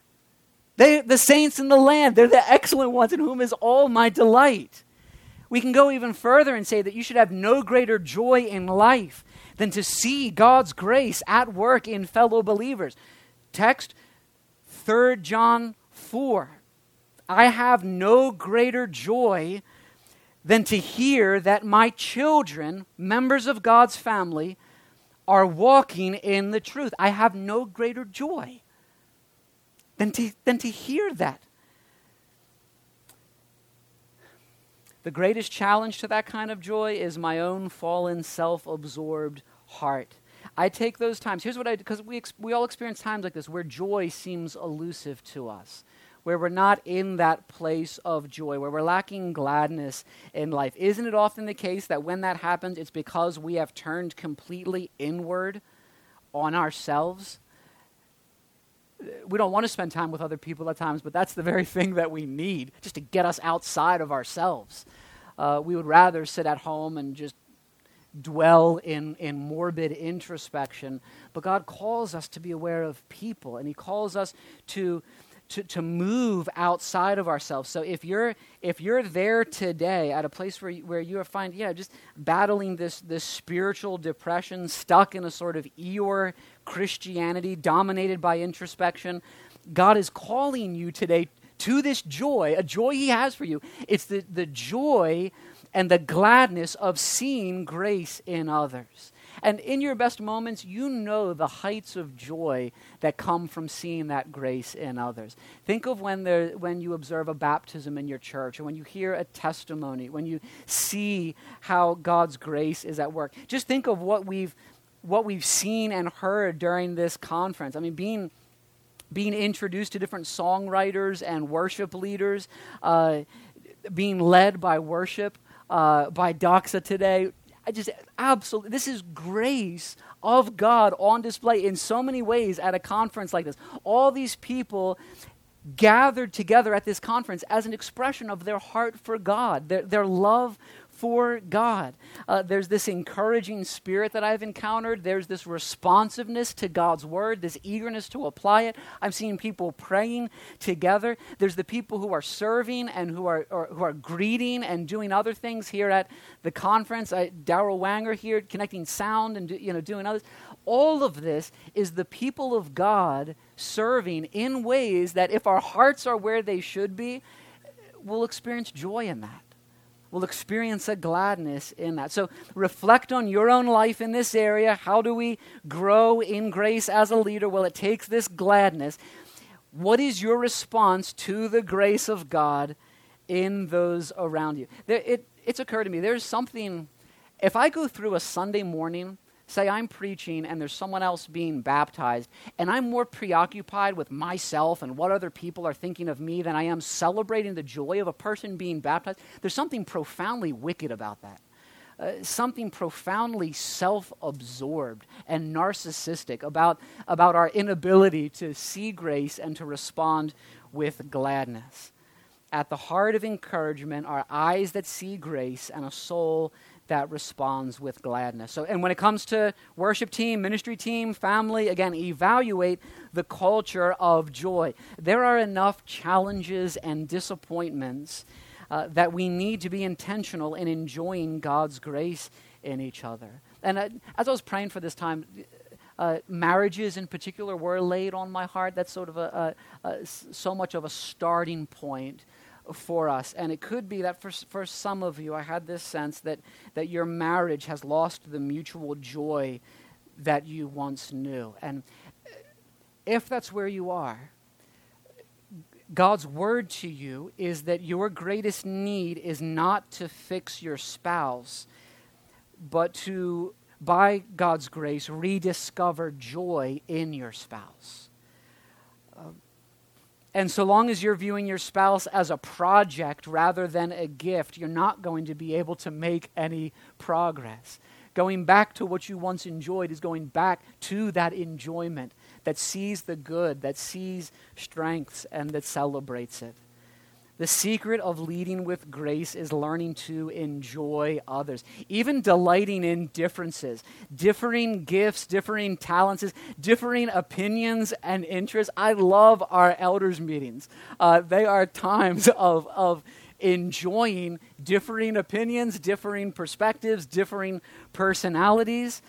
The saints in the land, they're the excellent ones in whom is all my delight. We can go even further and say that you should have no greater joy in life than to see God's grace at work in fellow believers. Text, 3 John 4. I have no greater joy than to hear that my children, members of God's family, are walking in the truth. I have no greater joy than to hear that. The greatest challenge to that kind of joy is my own fallen, self-absorbed heart. I take those times. Here's what I do, because we all experience times like this where joy seems elusive to us, where we're not in that place of joy, where we're lacking gladness in life. Isn't it often the case that when that happens, it's because we have turned completely inward on ourselves? We don't want to spend time with other people at times, but that's the very thing that we need, just to get us outside of ourselves. We would rather sit at home and just dwell in morbid introspection, but God calls us to be aware of people, and He calls us to move outside of ourselves. So if you're there today at a place where you are just battling this spiritual depression, stuck in a sort of Eeyore Christianity dominated by introspection, God is calling you today to this joy, a joy He has for you. It's the joy and the gladness of seeing grace in others. And in your best moments, you know the heights of joy that come from seeing that grace in others. Think of when you observe a baptism in your church, or when you hear a testimony, when you see how God's grace is at work. Just think of what we've seen and heard during this conference. I mean, being introduced to different songwriters and worship leaders, being led by worship, by Doxa today. This is grace of God on display in so many ways at a conference like this. All these people gathered together at this conference as an expression of their heart for God, their love for God. There's this encouraging spirit that I've encountered. There's this responsiveness to God's word, this eagerness to apply it. I'm seeing people praying together. There's the people who are serving and who are greeting and doing other things here at the conference. Darrell Wanger here connecting sound and doing others. All of this is the people of God serving in ways that, if our hearts are where they should be, we'll experience joy in that. We'll experience a gladness in that. So reflect on your own life in this area. How do we grow in grace as a leader? Well, it takes this gladness. What is your response to the grace of God in those around you? It's occurred to me, there's something, if I go through a Sunday morning, say I'm preaching and there's someone else being baptized, and I'm more preoccupied with myself and what other people are thinking of me than I am celebrating the joy of a person being baptized, there's something profoundly wicked about that. Something profoundly self-absorbed and narcissistic about our inability to see grace and to respond with gladness. At the heart of encouragement are eyes that see grace and a soul that responds with gladness. So, and when it comes to worship team, ministry team, family, again, evaluate the culture of joy. There are enough challenges and disappointments that we need to be intentional in enjoying God's grace in each other. And as I was praying for this time, marriages in particular were laid on my heart. That's sort of so much of a starting point for us. And it could be that for some of you, I had this sense that your marriage has lost the mutual joy that you once knew. And if that's where you are, God's word to you is that your greatest need is not to fix your spouse, but to, by God's grace, rediscover joy in your spouse. And so long as you're viewing your spouse as a project rather than a gift, you're not going to be able to make any progress. Going back to what you once enjoyed is going back to that enjoyment that sees the good, that sees strengths, and that celebrates it. The secret of leading with grace is learning to enjoy others, even delighting in differences, differing gifts, differing talents, differing opinions and interests. I love our elders' meetings. They are times of enjoying differing opinions, differing perspectives, differing personalities.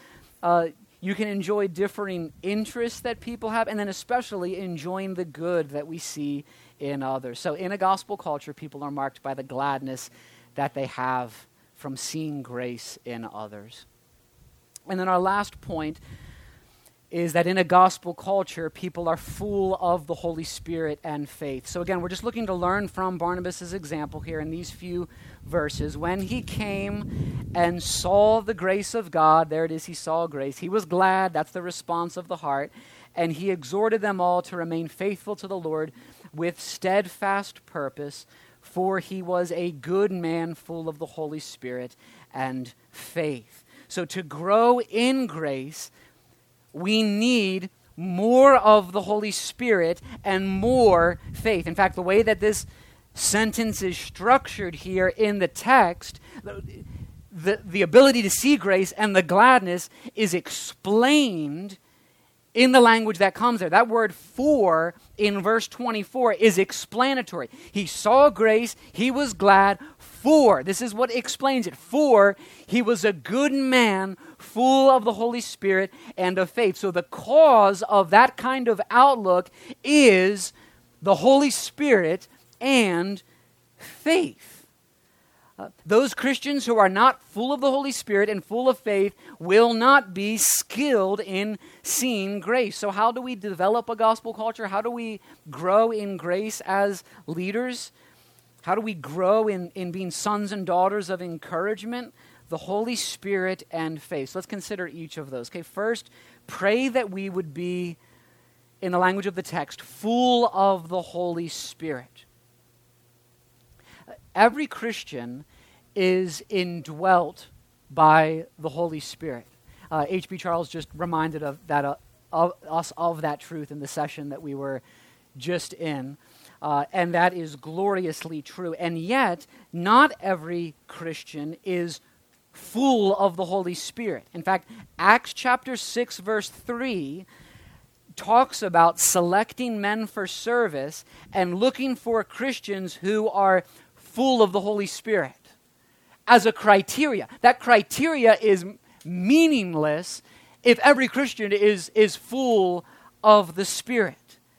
You can enjoy differing interests that people have, and then especially enjoying the good that we see in others. So in a gospel culture, people are marked by the gladness that they have from seeing grace in others. And then our last point is that in a gospel culture, people are full of the Holy Spirit and faith. So again, we're just looking to learn from Barnabas' example here in these few verses. When he came and saw the grace of God, there it is, he saw grace. He was glad, that's the response of the heart, and he exhorted them all to remain faithful to the Lord with steadfast purpose, for he was a good man full of the Holy Spirit and faith. So to grow in grace, we need more of the Holy Spirit and more faith. In fact, the way that this sentence is structured here in the text, the ability to see grace and the gladness is explained in the language that comes there. That word "for" in verse 24 is explanatory. He saw grace, he was glad, for, this is what explains it, for he was a good man full of the Holy Spirit and of faith. So the cause of that kind of outlook is the Holy Spirit and faith. Those Christians who are not full of the Holy Spirit and full of faith will not be skilled in seeing grace. So how do we develop a gospel culture? How do we grow in grace as leaders? How do we grow in being sons and daughters of encouragement? The Holy Spirit and faith. So let's consider each of those. Okay, first, pray that we would be, in the language of the text, full of the Holy Spirit. Every Christian is indwelt by the Holy Spirit. H.B. Charles just reminded us of that truth in the session that we were just in. And that is gloriously true. And yet, not every Christian is full of the Holy Spirit. In fact, Acts chapter 6, verse 3 talks about selecting men for service and looking for Christians who are full of the Holy Spirit as a criteria. That criteria is meaningless if every Christian is full of the Spirit.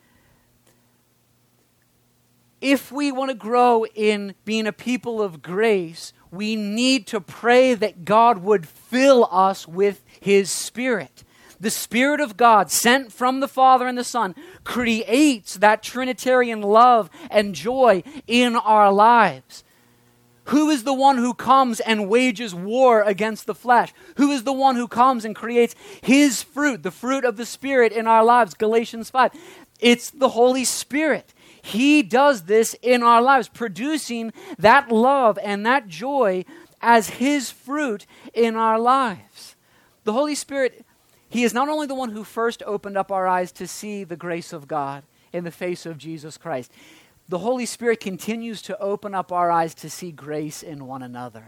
If we want to grow in being a people of grace, we need to pray that God would fill us with His Spirit. The Spirit of God, sent from the Father and the Son, creates that Trinitarian love and joy in our lives. Who is the one who comes and wages war against the flesh? Who is the one who comes and creates His fruit, the fruit of the Spirit in our lives? Galatians 5. It's the Holy Spirit. He does this in our lives, producing that love and that joy as His fruit in our lives. The Holy Spirit, He is not only the one who first opened up our eyes to see the grace of God in the face of Jesus Christ. The Holy Spirit continues to open up our eyes to see grace in one another.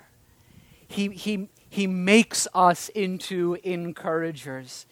He makes us into encouragers.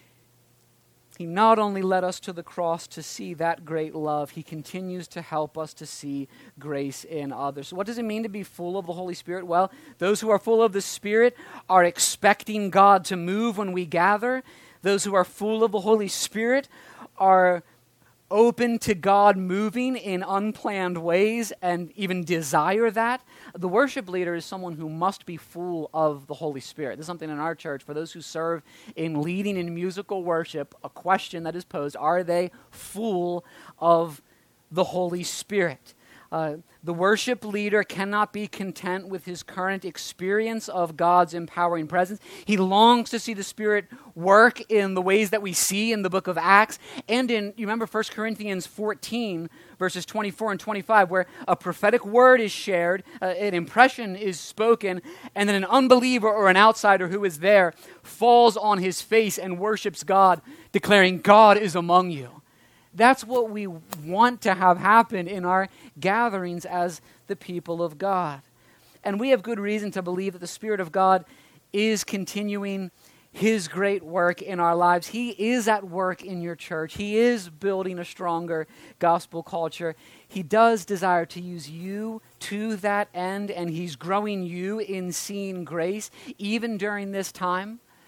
He not only led us to the cross to see that great love, He continues to help us to see grace in others. So what does it mean to be full of the Holy Spirit? Well, those who are full of the Spirit are expecting God to move when we gather. Those who are full of the Holy Spirit are open to God moving in unplanned ways and even desire that. The worship leader is someone who must be full of the Holy Spirit. This is something in our church, for those who serve in leading in musical worship, a question that is posed: are they full of the Holy Spirit? The worship leader cannot be content with his current experience of God's empowering presence. He longs to see the Spirit work in the ways that we see in the book of Acts and in, you remember 1 Corinthians 14, verses 24 and 25, where a prophetic word is shared, an impression is spoken, and then an unbeliever or an outsider who is there falls on his face and worships God, declaring, "God is among you." That's what we want to have happen in our gatherings as the people of God. And we have good reason to believe that the Spirit of God is continuing His great work in our lives. He is at work in your church. He is building a stronger gospel culture. He does desire to use you to that end, and He's growing you in seeing grace even during this time.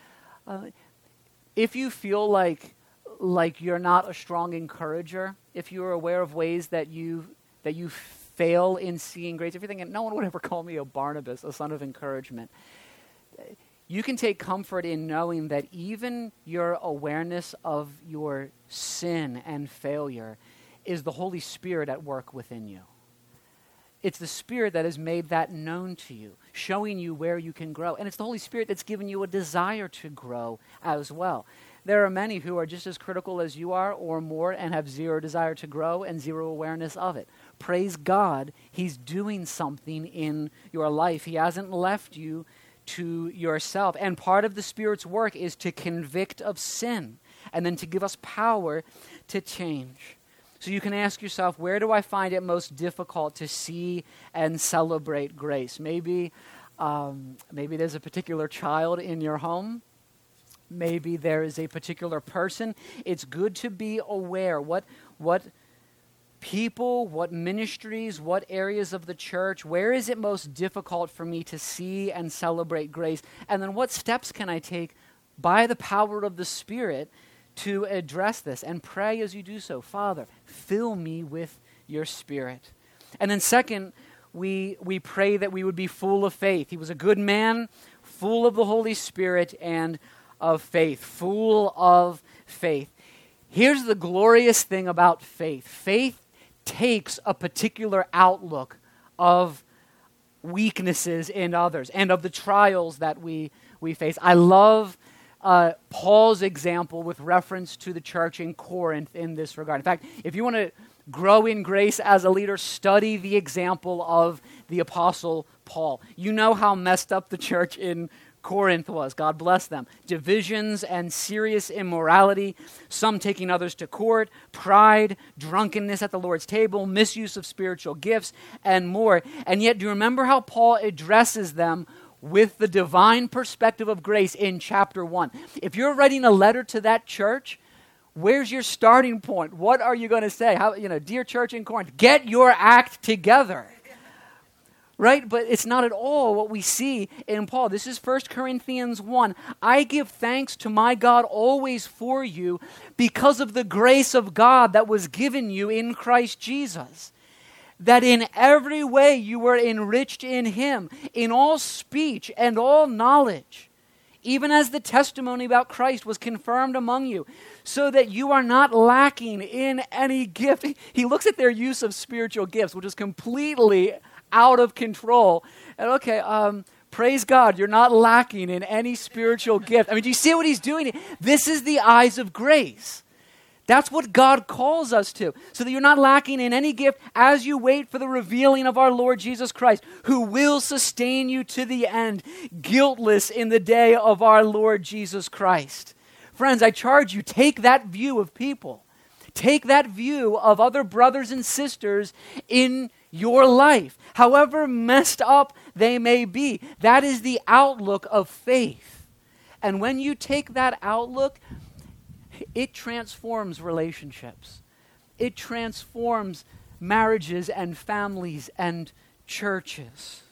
If you feel like you're not a strong encourager, if you're aware of ways that you fail in seeing grace, if you're thinking, no one would ever call me a Barnabas, a son of encouragement, you can take comfort in knowing that even your awareness of your sin and failure is the Holy Spirit at work within you. It's the Spirit that has made that known to you, showing you where you can grow. And it's the Holy Spirit that's given you a desire to grow as well. There are many who are just as critical as you are or more and have zero desire to grow and zero awareness of it. Praise God, He's doing something in your life. He hasn't left you to yourself. And part of the Spirit's work is to convict of sin and then to give us power to change. So you can ask yourself, where do I find it most difficult to see and celebrate grace? Maybe there's a particular child in your home. Maybe there is a particular person. It's good to be aware what people, what ministries, what areas of the church, where is it most difficult for me to see and celebrate grace? And then what steps can I take by the power of the Spirit to address this? And pray as you do so, Father, fill me with your Spirit. And then second, we pray that we would be full of faith. He was a good man, full of the Holy Spirit and of faith, full of faith. Here's the glorious thing about faith. Faith takes a particular outlook of weaknesses in others and of the trials that we face. I love Paul's example with reference to the church in Corinth in this regard. In fact, if you want to grow in grace as a leader, study the example of the Apostle Paul. You know how messed up the church in Corinth was. God bless them. Divisions and serious immorality, some taking others to court, pride, drunkenness at the Lord's table, misuse of spiritual gifts, and more. And yet, do you remember how Paul addresses them with the divine perspective of grace in chapter 1? If you're writing a letter to that church, where's your starting point? What are you going to say? Dear church in Corinth, get your act together. Right? But it's not at all what we see in Paul. This is 1 Corinthians 1. I give thanks to my God always for you because of the grace of God that was given you in Christ Jesus, that in every way you were enriched in him, in all speech and all knowledge, even as the testimony about Christ was confirmed among you, so that you are not lacking in any gift. He looks at their use of spiritual gifts, which is completely out of control. And praise God, you're not lacking in any spiritual gift. I mean, do you see what he's doing? This is the eyes of grace. That's what God calls us to, so that you're not lacking in any gift as you wait for the revealing of our Lord Jesus Christ, who will sustain you to the end, guiltless in the day of our Lord Jesus Christ. Friends, I charge you, take that view of people. Take that view of other brothers and sisters in your life, however messed up they may be. That is the outlook of faith. And when you take that outlook, it transforms relationships. It transforms marriages and families and churches.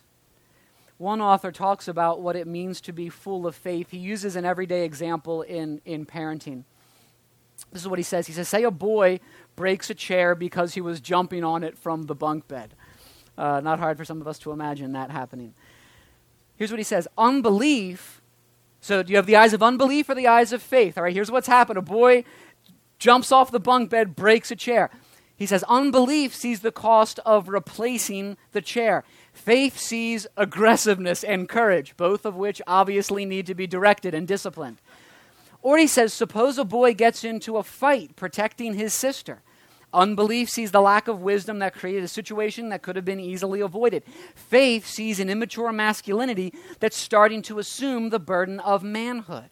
One author talks about what it means to be full of faith. He uses an everyday example in parenting. This is what he says. He says, say a boy breaks a chair because he was jumping on it from the bunk bed. Not hard for some of us to imagine that happening. Here's what he says. Unbelief. So do you have the eyes of unbelief or the eyes of faith? All right, here's what's happened. A boy jumps off the bunk bed, breaks a chair. He says, unbelief sees the cost of replacing the chair. Faith sees aggressiveness and courage, both of which obviously need to be directed and disciplined. Or he says, suppose a boy gets into a fight protecting his sister. Unbelief sees the lack of wisdom that created a situation that could have been easily avoided. Faith sees an immature masculinity that's starting to assume the burden of manhood.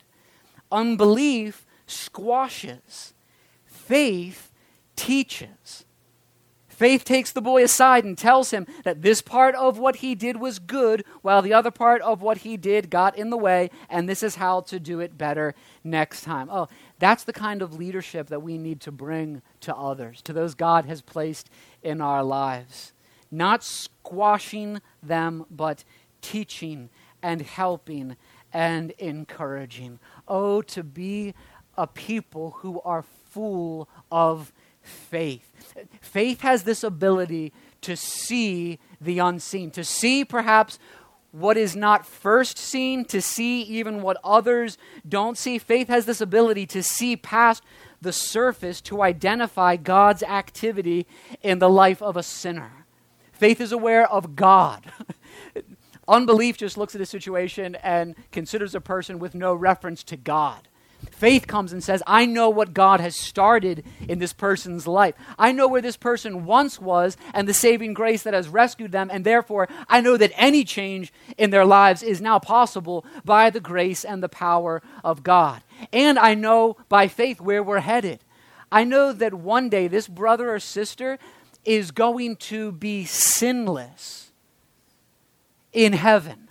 Unbelief squashes. Faith teaches. Faith takes the boy aside and tells him that this part of what he did was good, while the other part of what he did got in the way, and this is how to do it better next time. Oh, that's the kind of leadership that we need to bring to others, to those God has placed in our lives. Not squashing them, but teaching and helping and encouraging. Oh, to be a people who are full of faith. Faith has this ability to see the unseen, to see perhaps what is not first seen, to see even what others don't see. Faith has this ability to see past the surface, to identify God's activity in the life of a sinner. Faith is aware of God. Unbelief just looks at a situation and considers a person with no reference to God. Faith comes and says, I know what God has started in this person's life. I know where this person once was and the saving grace that has rescued them, and therefore I know that any change in their lives is now possible by the grace and the power of God. And I know by faith where we're headed. I know that one day this brother or sister is going to be sinless in heaven.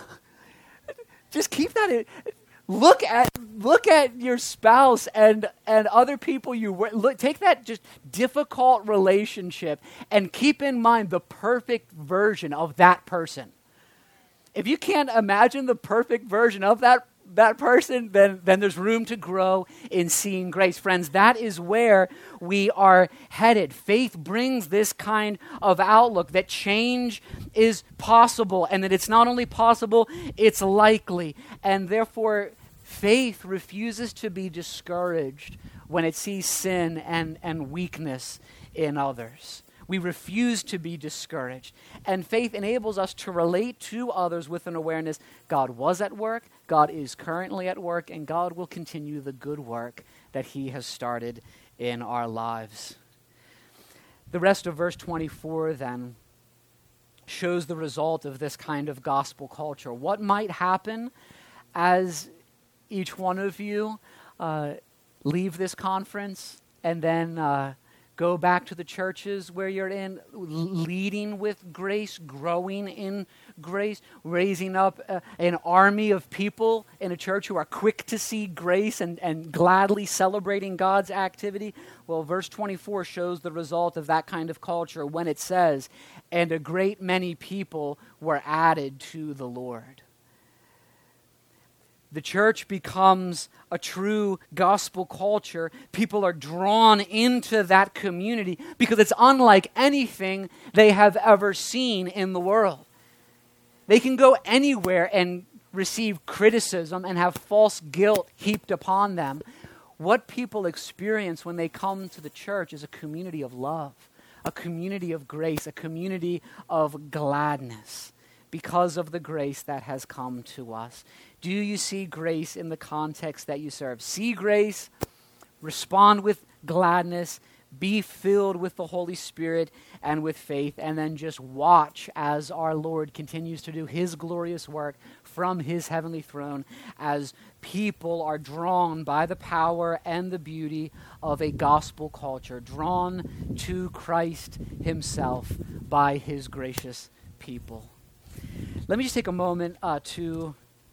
Just keep that in. Look at your spouse and other people you work. Take that just difficult relationship and keep in mind the perfect version of that person. If you can't imagine the perfect version of that person, then there's room to grow in seeing grace. Friends, that is where we are headed. Faith brings this kind of outlook that change is possible, and that it's not only possible, it's likely. And therefore, faith refuses to be discouraged when it sees sin and weakness in others. We refuse to be discouraged. And faith enables us to relate to others with an awareness God was at work, God is currently at work, and God will continue the good work that he has started in our lives. The rest of verse 24 then shows the result of this kind of gospel culture. What might happen as each one of you leave this conference and then go back to the churches where you're in, leading with grace, growing in grace, raising up an army of people in a church who are quick to see grace and gladly celebrating God's activity? Well, verse 24 shows the result of that kind of culture when it says, and a great many people were added to the Lord. The church becomes a true gospel culture. People are drawn into that community because it's unlike anything they have ever seen in the world. They can go anywhere and receive criticism and have false guilt heaped upon them. What people experience when they come to the church is a community of love, a community of grace, a community of gladness because of the grace that has come to us. Do you see grace in the context that you serve? See grace, respond with gladness, be filled with the Holy Spirit and with faith, and then just watch as our Lord continues to do his glorious work from his heavenly throne as people are drawn by the power and the beauty of a gospel culture, drawn to Christ himself by his gracious people. Let me just take a moment to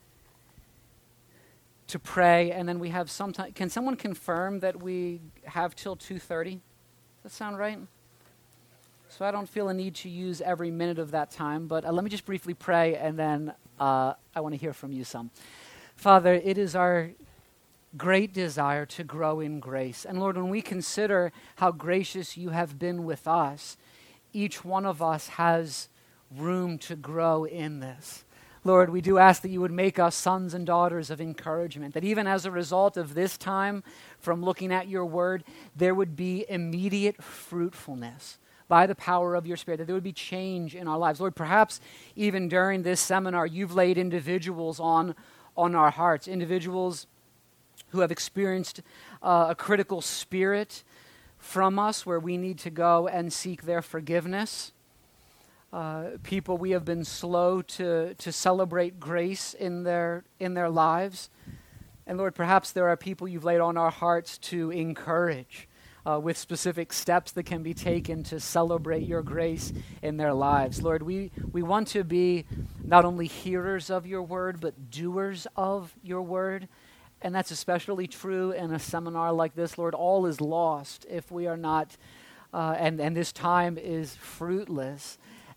pray, and then we have some time. Can someone confirm that we have till 2:30? Does that sound right? So I don't feel a need to use every minute of that time, but let me just briefly pray, and then I want to hear from you some. Father, it is our great desire to grow in grace. And Lord, when we consider how gracious you have been with us, each one of us has room to grow in this. Lord, we do ask that you would make us sons and daughters of encouragement, that even as a result of this time from looking at your word, there would be immediate fruitfulness by the power of your Spirit, that there would be change in our lives. Lord, perhaps even during this seminar, you've laid individuals on our hearts, individuals who have experienced a critical spirit from us where we need to go and seek their forgiveness. People we have been slow to celebrate grace in their lives. And Lord, perhaps there are people you've laid on our hearts to encourage with specific steps that can be taken to celebrate your grace in their lives. Lord, we want to be not only hearers of your word, but doers of your word. And that's especially true in a seminar like this. Lord, all is lost if we are not, and this time is fruitless.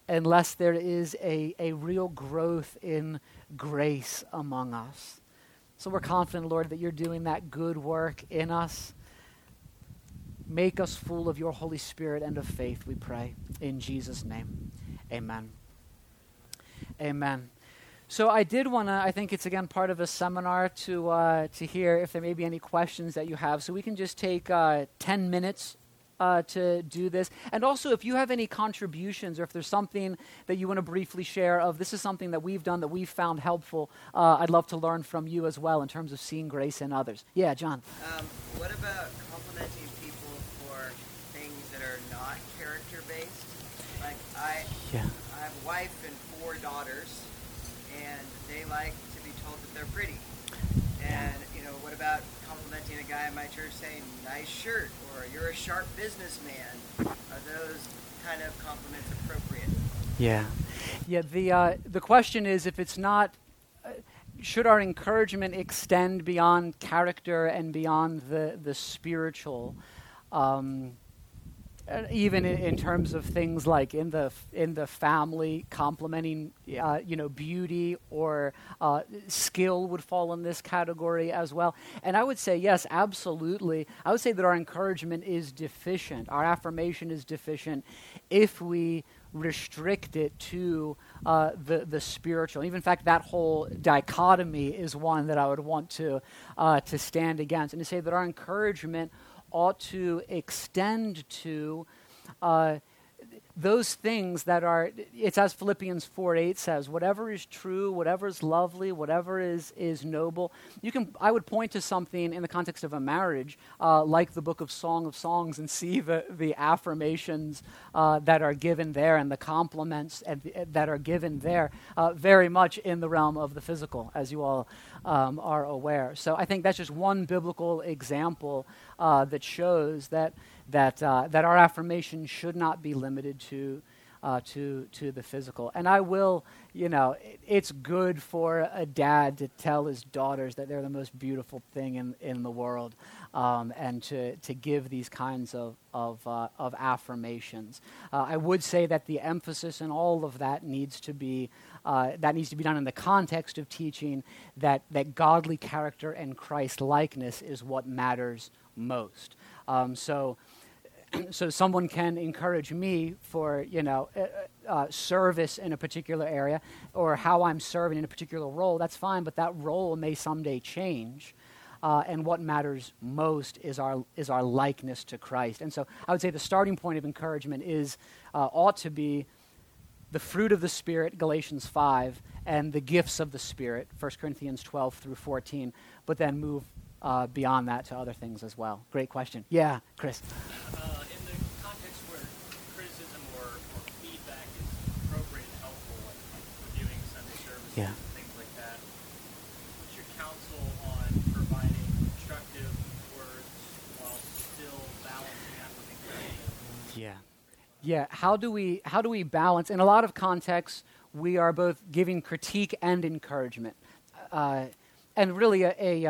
unless there is a real growth in grace among us. So we're confident, Lord, that you're doing that good work in us. Make us full of your Holy Spirit and of faith, we pray. In Jesus' name, amen. Amen. So I did want to, I think it's again part of a seminar to hear if there may be any questions that you have. So we can just take 10 minutes to do this. And also, if you have any contributions or if there's something that you want to briefly share of, this is something that we've done that we've found helpful, I'd love to learn from you as well in terms of seeing grace in others. Yeah, John. What about complimenting people for things that are not character-based? Like, I have a wife and 4 daughters, and they like to be told that they're pretty. And, what about complimenting a guy in my church saying, nice shirt, or you're a sharp businessman? Are those kind of compliments appropriate? Yeah. The question is, if it's not, should our encouragement extend beyond character and beyond the spiritual? Even in terms of things like in the family, complimenting beauty or skill would fall in this category as well. And I would say yes, absolutely. I would say that our encouragement is deficient. Our affirmation is deficient if we restrict it to the spiritual. Even in fact, that whole dichotomy is one that I would want to stand against, and to say that our encouragement ought to extend to those things that are, it's as Philippians 4:8 says, whatever is true, whatever is lovely, whatever is noble. I would point to something in the context of a marriage, like the book of Song of Songs, and see the affirmations that are given there and the compliments that are given there, very much in the realm of the physical, as you all are aware. So I think that's just one biblical example that shows that our affirmation should not be limited to the physical. And I will, it's good for a dad to tell his daughters that they're the most beautiful thing in the world, and to give these kinds of affirmations. I would say that the emphasis in all of that needs to be done in the context of teaching that godly character and Christ likeness is what matters most. So someone can encourage me for, service in a particular area or how I'm serving in a particular role. That's fine, but that role may someday change. And what matters most is our likeness to Christ. And so I would say the starting point of encouragement ought to be the fruit of the Spirit, Galatians 5, and the gifts of the Spirit, 1 Corinthians 12 through 14, but then move beyond that to other things as well. Great question. Yeah, Chris. In the context where criticism or feedback is appropriate and helpful, like reviewing Sunday services and things like that, what's your counsel on providing constructive words while still balancing that with encouragement? Yeah. How do we balance? In a lot of contexts, we are both giving critique and encouragement, and really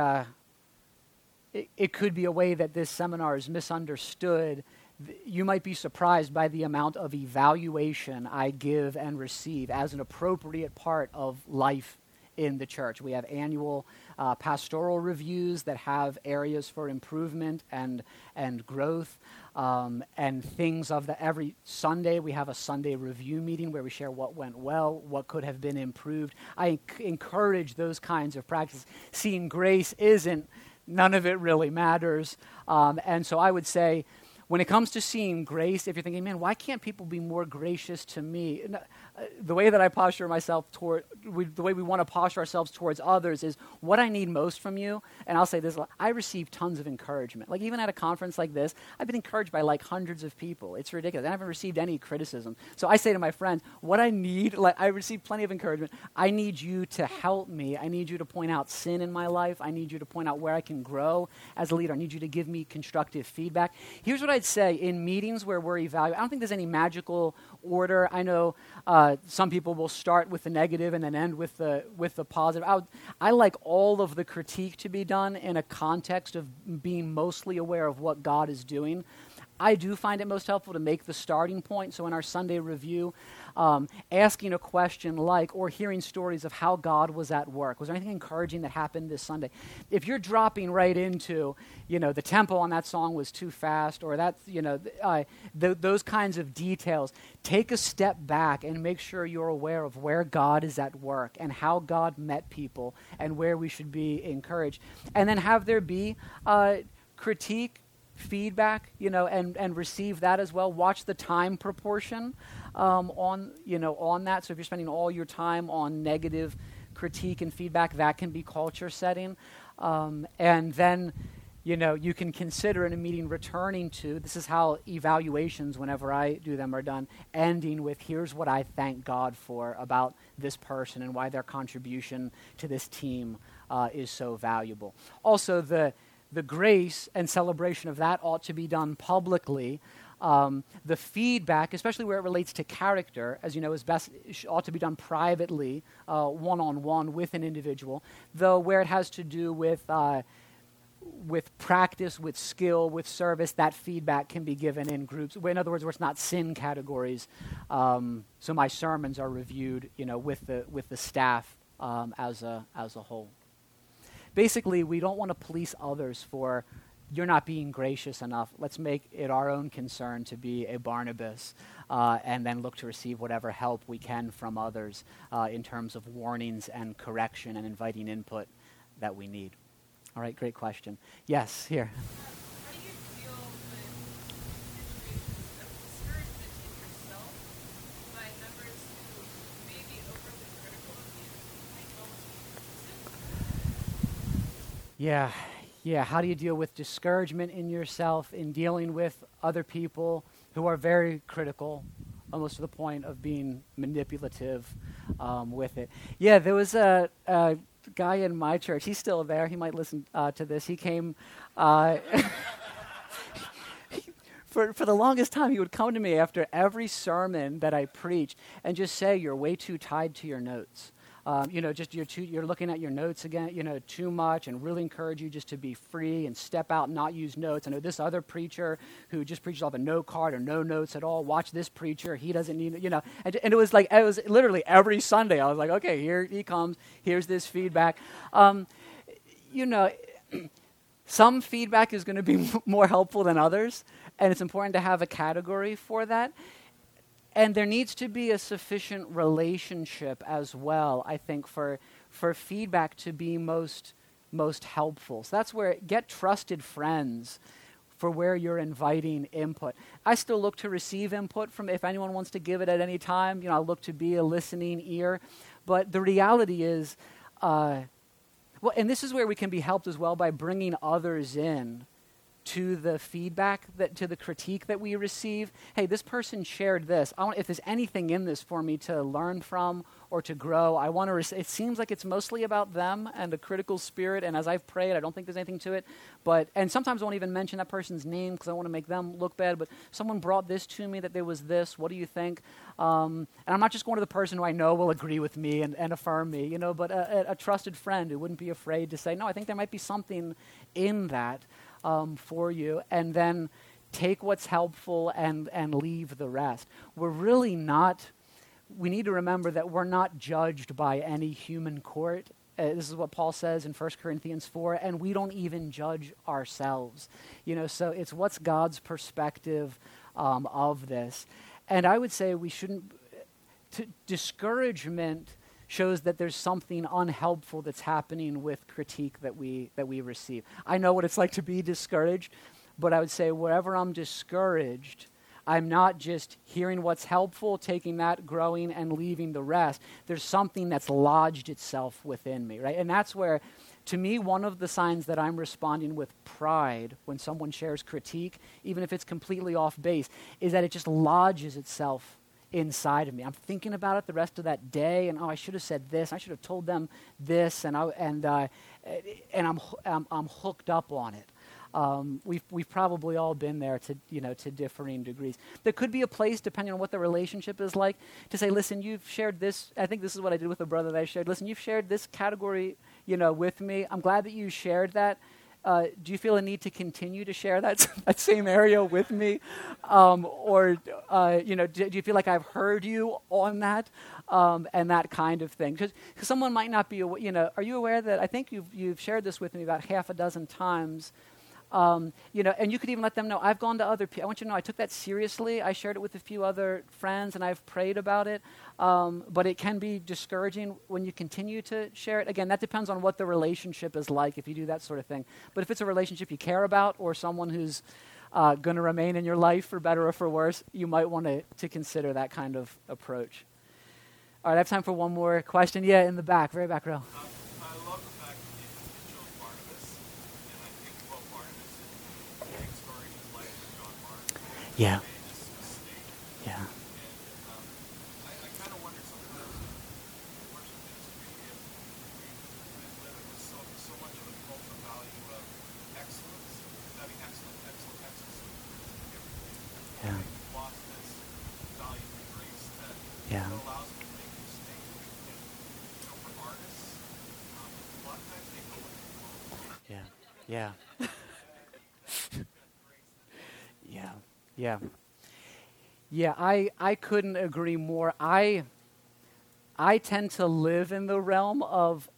it could be a way that this seminar is misunderstood. You might be surprised by the amount of evaluation I give and receive as an appropriate part of life in the church. We have annual pastoral reviews that have areas for improvement and growth, and things of that. Every Sunday we have a Sunday review meeting where we share what went well, what could have been improved. I encourage those kinds of practices. Seeing grace none of it really matters. And so I would say, when it comes to seeing grace, if you're thinking, man, why can't people be more gracious to me? The way that I posture myself the way we want to posture ourselves towards others is what I need most from you. And I'll say this, I receive tons of encouragement. Like even at a conference like this, I've been encouraged by like hundreds of people. It's ridiculous. I haven't received any criticism. So I say to my friends, what I need, I receive plenty of encouragement. I need you to help me. I need you to point out sin in my life. I need you to point out where I can grow as a leader. I need you to give me constructive feedback. Here's what I'd say in meetings where we're evaluating. I don't think there's any magical order. I know some people will start with the negative and then end with the positive. I like all of the critique to be done in a context of being mostly aware of what God is doing. I do find it most helpful to make the starting point. So in our Sunday review, asking a question like, or hearing stories of how God was at work. Was there anything encouraging that happened this Sunday? If you're dropping right into, the tempo on that song was too fast, or that's, those kinds of details, take a step back and make sure you're aware of where God is at work and how God met people and where we should be encouraged. And then have there be critique, feedback, and receive that as well. Watch the time proportion on that. So if you're spending all your time on negative critique and feedback, that can be culture setting. And then, you can consider in a meeting returning to, this is how evaluations, whenever I do them, are done, ending with, here's what I thank God for about this person and why their contribution to this team is so valuable. Also, the grace and celebration of that ought to be done publicly. The feedback, especially where it relates to character, as you know, ought to be done privately, one-on-one with an individual. Though where it has to do with practice, with skill, with service, that feedback can be given in groups. In other words, where it's not sin categories. So my sermons are reviewed, with the staff as a whole. Basically, we don't want to police others for, you're not being gracious enough. Let's make it our own concern to be a Barnabas and then look to receive whatever help we can from others in terms of warnings and correction and inviting input that we need. All right, great question. Yes, here. How do you deal with situations of discouragement in yourself by members who may be overly critical of you, might almost be persistent? Yeah. How do you deal with discouragement in yourself in dealing with other people who are very critical, almost to the point of being manipulative with it? Yeah, there was a guy in my church. He's still there. He might listen to this. He came for the longest time. He would come to me after every sermon that I preached and just say, "You're way too tied to your notes. You're looking at your notes again, too much, and really encourage you just to be free and step out and not use notes. I know this other preacher who just preaches off a note card or no notes at all. Watch this preacher. He doesn't need, And it was literally every Sunday. I was like, okay, here he comes. Here's this feedback. Some feedback is going to be more helpful than others, and it's important to have a category for that. And there needs to be a sufficient relationship as well, I think, for feedback to be most helpful. So that's where get trusted friends for where you're inviting input. I still look to receive input from if anyone wants to give it at any time. I look to be a listening ear. But the reality is, and this is where we can be helped as well by bringing others in to the feedback, to the critique that we receive. Hey, this person shared this. If there's anything in this for me to learn from or to grow, I want to. It seems like it's mostly about them and a critical spirit. And as I've prayed, I don't think there's anything to it. And sometimes I won't even mention that person's name because I want to make them look bad. But someone brought this to me that there was this. What do you think? And I'm not just going to the person who I know will agree with me and affirm me, but a trusted friend who wouldn't be afraid to say, no, I think there might be something in that. For you, and then take what's helpful and leave the rest. We need to remember that we're not judged by any human court. This is what Paul says in 1 Corinthians 4, and we don't even judge ourselves. So it's what's God's perspective of this. And I would say we shouldn't, discouragement shows that there's something unhelpful that's happening with critique that we receive. I know what it's like to be discouraged, but I would say wherever I'm discouraged, I'm not just hearing what's helpful, taking that, growing, and leaving the rest. There's something that's lodged itself within me, right? And that's where, to me, one of the signs that I'm responding with pride when someone shares critique, even if it's completely off base, is that it just lodges itself inside of me. I'm thinking about it the rest of that day, and I should have said this. I should have told them this, and I'm hooked up on it. We've probably all been there to differing degrees. There could be a place, depending on what the relationship is like, to say, listen, you've shared this. I think this is what I did with a brother that I shared. Listen, you've shared this category, with me. I'm glad that you shared that. do you feel a need to continue to share that same area with me? Or do you feel like I've heard you on that and that kind of thing? Because someone might not be, are you aware that I think you've shared this with me about half a dozen times? And you could even let them know, I've gone to other people. I want you to know I took that seriously. I shared it with a few other friends, and I've prayed about it. But it can be discouraging when you continue to share it. Again, that depends on what the relationship is like, if you do that sort of thing. But if it's a relationship you care about or someone who's going to remain in your life for better or for worse, you might want to consider that kind of approach. All right, I have time for one more question. Yeah, in the back, very back row. I love the fact that you chose Barnabas, and I think about Barnabas and the big story in his life with John Mark. Yeah. Made this mistake. Yeah. And I kind of wonder sometimes in worship ministry if we've been living with so much of a cultural value of excellence, having excellence. Yeah. We've lost this value of grace that allows us to make mistakes. For artists, a lot of times they go with the flow. Yeah. Yeah, I couldn't agree more. I tend to live in the realm of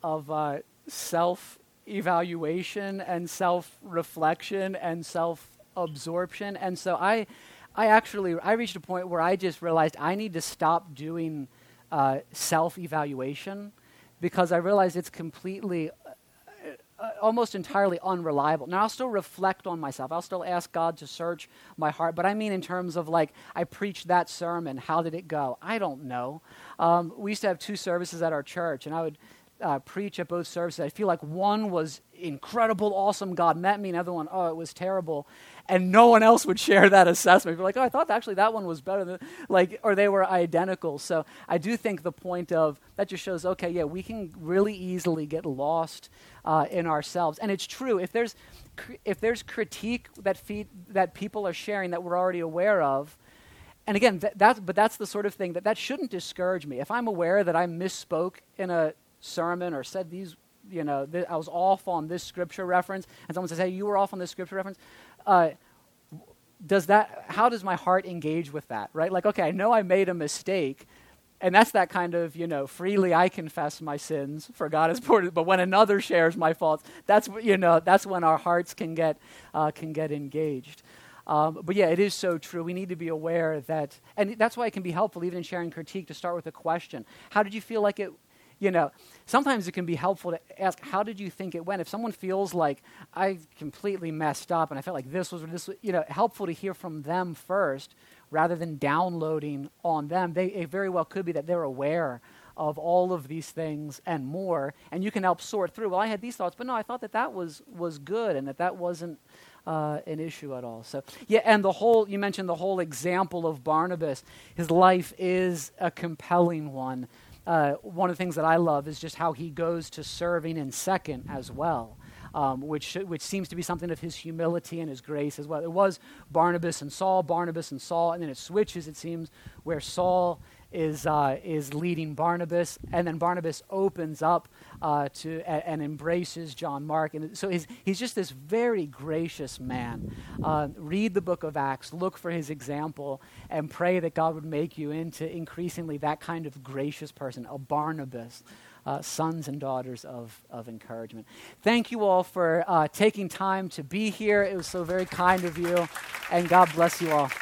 self-evaluation and self-reflection and self-absorption. And so I reached a point where I just realized I need to stop doing self-evaluation, because I realized it's completely almost entirely unreliable. Now, I'll still reflect on myself. I'll still ask God to search my heart. But I mean in terms of, like, I preached that sermon. How did it go? I don't know. We used to have 2 services at our church, and I would preach at both services. I feel like one was incredible, awesome, God met me, and the other one, it was terrible. And no one else would share that assessment. They're like, I thought actually that one was better than, or they were identical. So I do think the point of that just shows, we can really easily get lost in ourselves. And it's true, if there's critique that people are sharing that we're already aware of, and again, that's the sort of thing that shouldn't discourage me. If I'm aware that I misspoke in a sermon or said these, I was off on this scripture reference, and someone says, hey, you were off on this scripture reference, how does my heart engage with that, right? Like, I know I made a mistake, and that's that kind of, freely I confess my sins, for God has poured it, but when another shares my faults, that's when our hearts can get engaged. But yeah, it is so true. We need to be aware that, and that's why it can be helpful even in sharing critique to start with a question. How did you feel like it? Sometimes it can be helpful to ask, how did you think it went? If someone feels like I completely messed up and I felt like this was, helpful to hear from them first rather than downloading on them. It very well could be that they're aware of all of these things and more, and you can help sort through, well, I had these thoughts, but no, I thought that was good and that wasn't an issue at all. So, and you mentioned the whole example of Barnabas. His life is a compelling one. One of the things that I love is just how he goes to serving in second as well, which seems to be something of his humility and his grace as well. It was Barnabas and Saul, and then it switches, it seems, where Saul is leading Barnabas, and then Barnabas opens up and embraces John Mark. And so he's just this very gracious man. Read the book of Acts, look for his example, and pray that God would make you into increasingly that kind of gracious person, a Barnabas, sons and daughters of encouragement. Thank you all for taking time to be here. It was so very kind of you, and God bless you all.